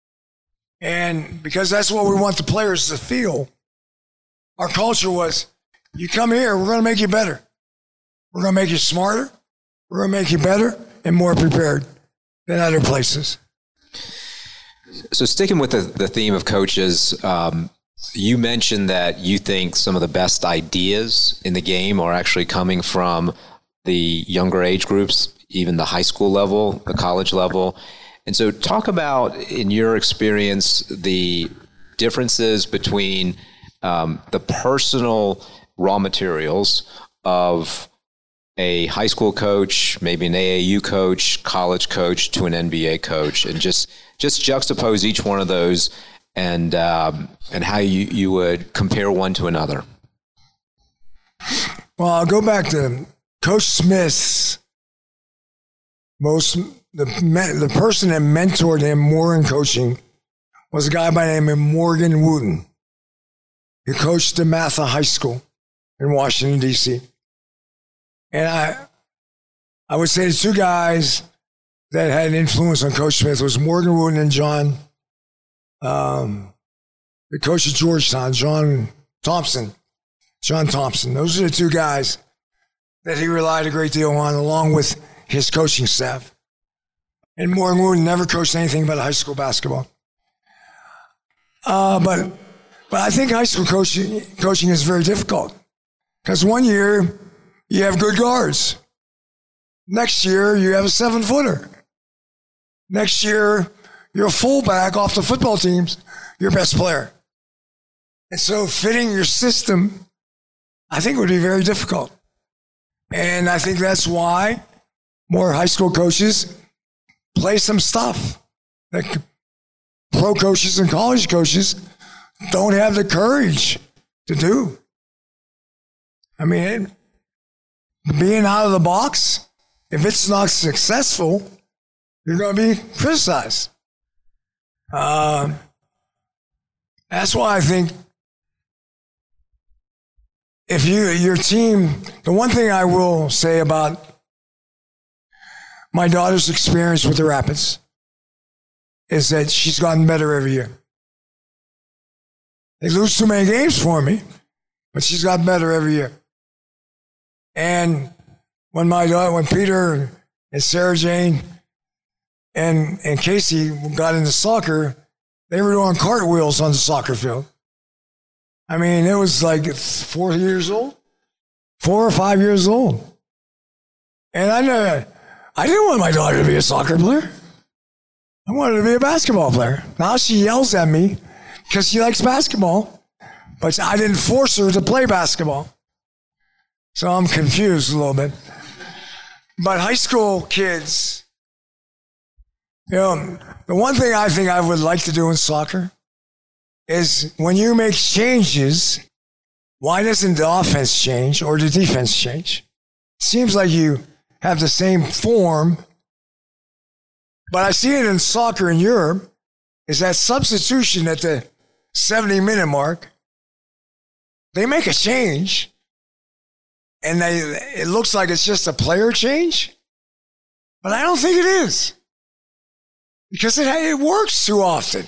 And because that's what we want the players to feel, our culture was, you come here, we're going to make you better. We're going to make you smarter. We're going to make you better and more prepared than other places. So sticking with the, the theme of coaches, um, you mentioned that you think some of the best ideas in the game are actually coming from the younger age groups, even the high school level, the college level. And so talk about, in your experience, the differences between um, the personal raw materials of a high school coach, maybe an A A U coach, college coach to an N B A coach, and just just juxtapose each one of those and um, and how you, you would compare one to another. Well, I'll go back to Coach Smith's most the the person that mentored him more in coaching was a guy by the name of Morgan Wooten. He coached DeMatha High School in Washington, D C And I I would say the two guys that had an influence on Coach Smith was Morgan Wooten and John, um, the coach of Georgetown, John Thompson. John Thompson. Those are the two guys that he relied a great deal on, along with his coaching staff. And Morgan Wooten never coached anything but high school basketball. Uh, but but I think high school coaching coaching is very difficult. Because one year, you have good guards. Next year, you have a seven-footer. Next year, you're a fullback off the football teams, your best player. And so fitting your system, I think, would be very difficult. And I think that's why more high school coaches play some stuff that pro coaches and college coaches don't have the courage to do. I mean, being out of the box, if it's not successful, you're going to be criticized. Uh, that's why I think if you your team, the one thing I will say about my daughter's experience with the Rapids is that she's gotten better every year. They lose too many games for me, but she's gotten better every year. And when my daughter, when Peter and Sarah Jane and and Casey got into soccer, they were doing cartwheels on the soccer field. I mean, it was like four years old, four or five years old. And I know I didn't want my daughter to be a soccer player. I wanted her to be a basketball player. Now she yells at me because she likes basketball, but I didn't force her to play basketball. So I'm confused a little bit. But high school kids, you know, the one thing I think I would like to do in soccer is when you make changes, why doesn't the offense change or the defense change? It seems like you have the same form, but I see it in soccer in Europe, is that substitution at the seventy-minute mark, they make a change, and they it looks like it's just a player change, but I don't think it is, because it, it works too often.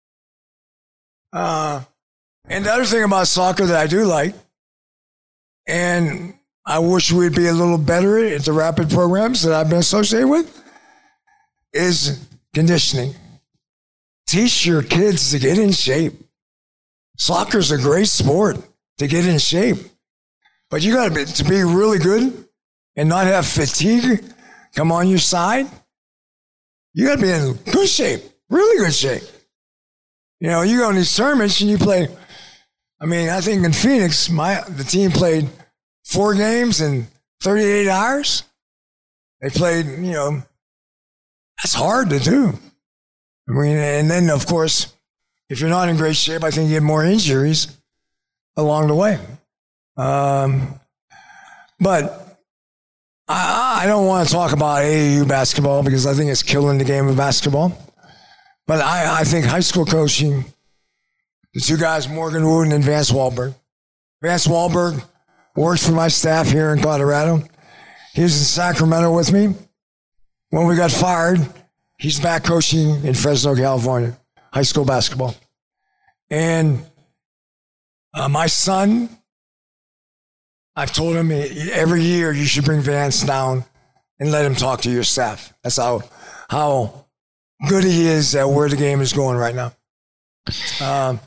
Uh, and the other thing about soccer that I do like, and I wish we'd be a little better at the rapid programs that I've been associated with, is conditioning. Teach your kids to get in shape. Soccer's a great sport to get in shape. But you got to be, to be really good and not have fatigue come on your side, you got to be in good shape, really good shape. You know, you go in these tournaments and you play, I mean, I think in Phoenix, my the team played four games in thirty-eight hours. They played, you know, that's hard to do. I mean, and then, of course, if you're not in great shape, I think you get more injuries along the way. Um, but I, I don't want to talk about A A U basketball because I think it's killing the game of basketball. But I, I think high school coaching, the two guys, Morgan Wooten and Vance Wahlberg. Vance Wahlberg worked for my staff here in Colorado. He was in Sacramento with me. When we got fired, he's back coaching in Fresno, California, high school basketball. And uh, my son, I've told him every year you should bring Vance down and let him talk to your staff. That's how how good he is at where the game is going right now. Um,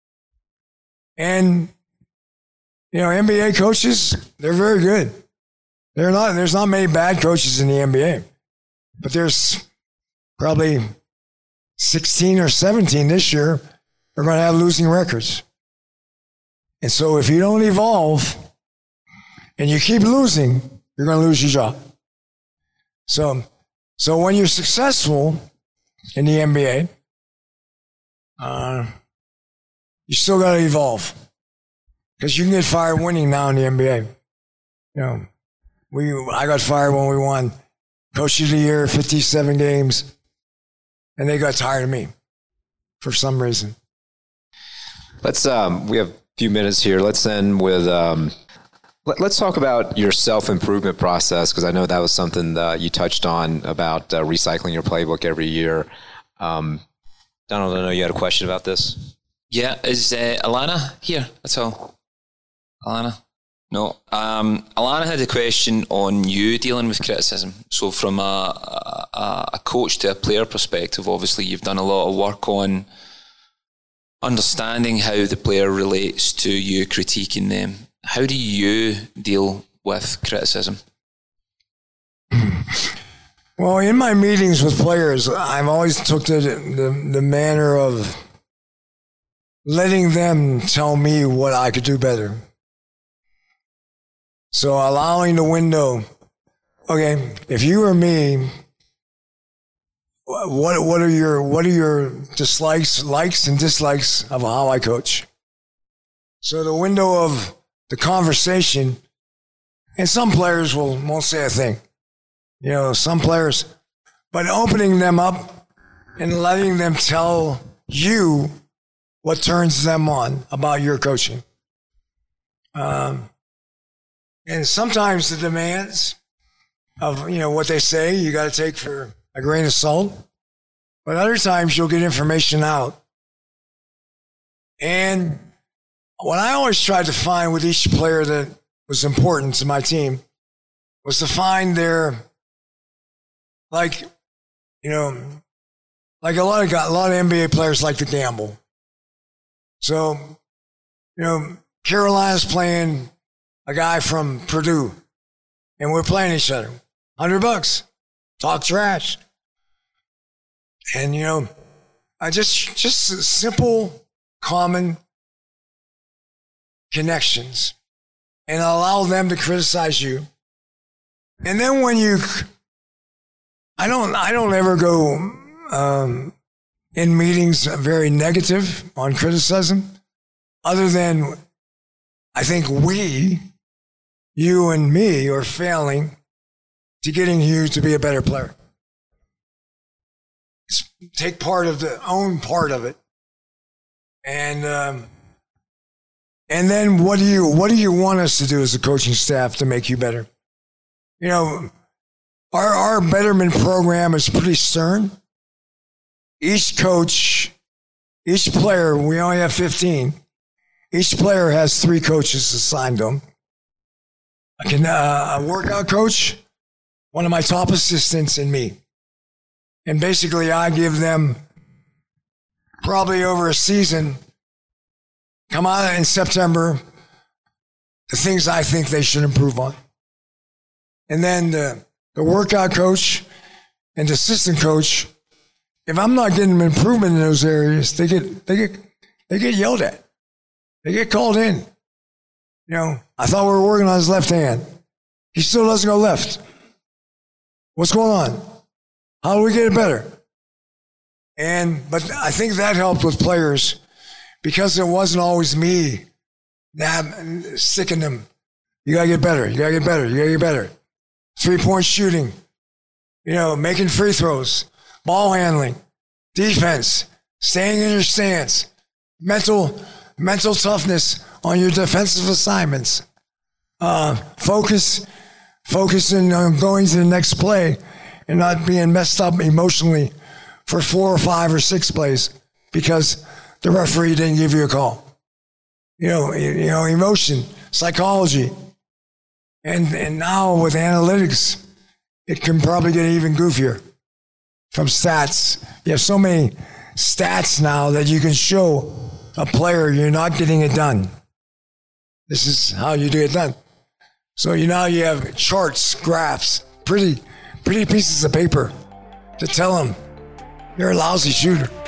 and, you know, N B A coaches, they're very good. They're not, there's not many bad coaches in the N B A. But there's probably sixteen or seventeen this year are going to have losing records. And so if you don't evolve and you keep losing, you're going to lose your job. So, so when you're successful in the N B A, uh, you still got to evolve, because you can get fired winning now in the N B A. You know, we I got fired when we won Coach of the Year, fifty-seven games, and they got tired of me for some reason. Let's um, we have a few minutes here. Let's end with um, let, let's talk about your self-improvement process, because I know that was something that you touched on about uh, recycling your playbook every year. Um, Donald, I know you had a question about this. Yeah, is uh, Alana here at all? Alana? No. Um, Alana had a question on you dealing with criticism. So from a, a, a coach to a player perspective, obviously you've done a lot of work on understanding how the player relates to you critiquing them. How do you deal with criticism? Well, in my meetings with players, I've always took the, the, the manner of letting them tell me what I could do better. So allowing the window, okay, if you or me, what what are your what are your dislikes, likes and dislikes of how I coach? So the window of the conversation And some players will, won't say a thing. You know, some players, but opening them up and letting them tell you what turns them on about your coaching. Um, and sometimes the demands of, you know, what they say, you got to take for a grain of salt. But other times you'll get information out. And what I always tried to find with each player that was important to my team was to find their, like, you know, like a lot of a lot of N B A players like to gamble. So, you know, Carolina's playing a guy from Purdue, and we're playing each other. Hundred bucks, talk trash, and you know, I just just simple, common connections, and allow them to criticize you. And then when you, I don't, I don't ever go um, in meetings very negative on criticism, other than I think we, you and me, are failing to getting you to be a better player. Take part of the own part of it, and um, and then what do you what do you want us to do as a coaching staff to make you better? You know, our our betterment program is pretty stern. Each coach, each player, we only have fifteen. Each player has three coaches assigned to them. I can uh, a workout coach, one of my top assistants, and me. And basically, I give them probably over a season, come out in September, the things I think they should improve on. And then the, the workout coach and the assistant coach, if I'm not getting improvement in those areas, they get they get they get yelled at. They get called in. You know, I thought we were working on his left hand. He still doesn't go left. What's going on? How do we get it better? And but I think that helped with players because it wasn't always me nab, sticking them. You gotta get better. You gotta get better. You gotta get better. Three-point shooting. You know, making free throws, ball handling, defense, staying in your stance, mental mental toughness on your defensive assignments. Uh, focus, focusing on going to the next play and not being messed up emotionally for four or five or six plays because the referee didn't give you a call. You know, you know, emotion, psychology. And and now with analytics, it can probably get even goofier from stats. You have so many stats now that you can show a player you're not getting it done. This is how you do it done. So you now you have charts, graphs, pretty, pretty pieces of paper to tell them you're a lousy shooter.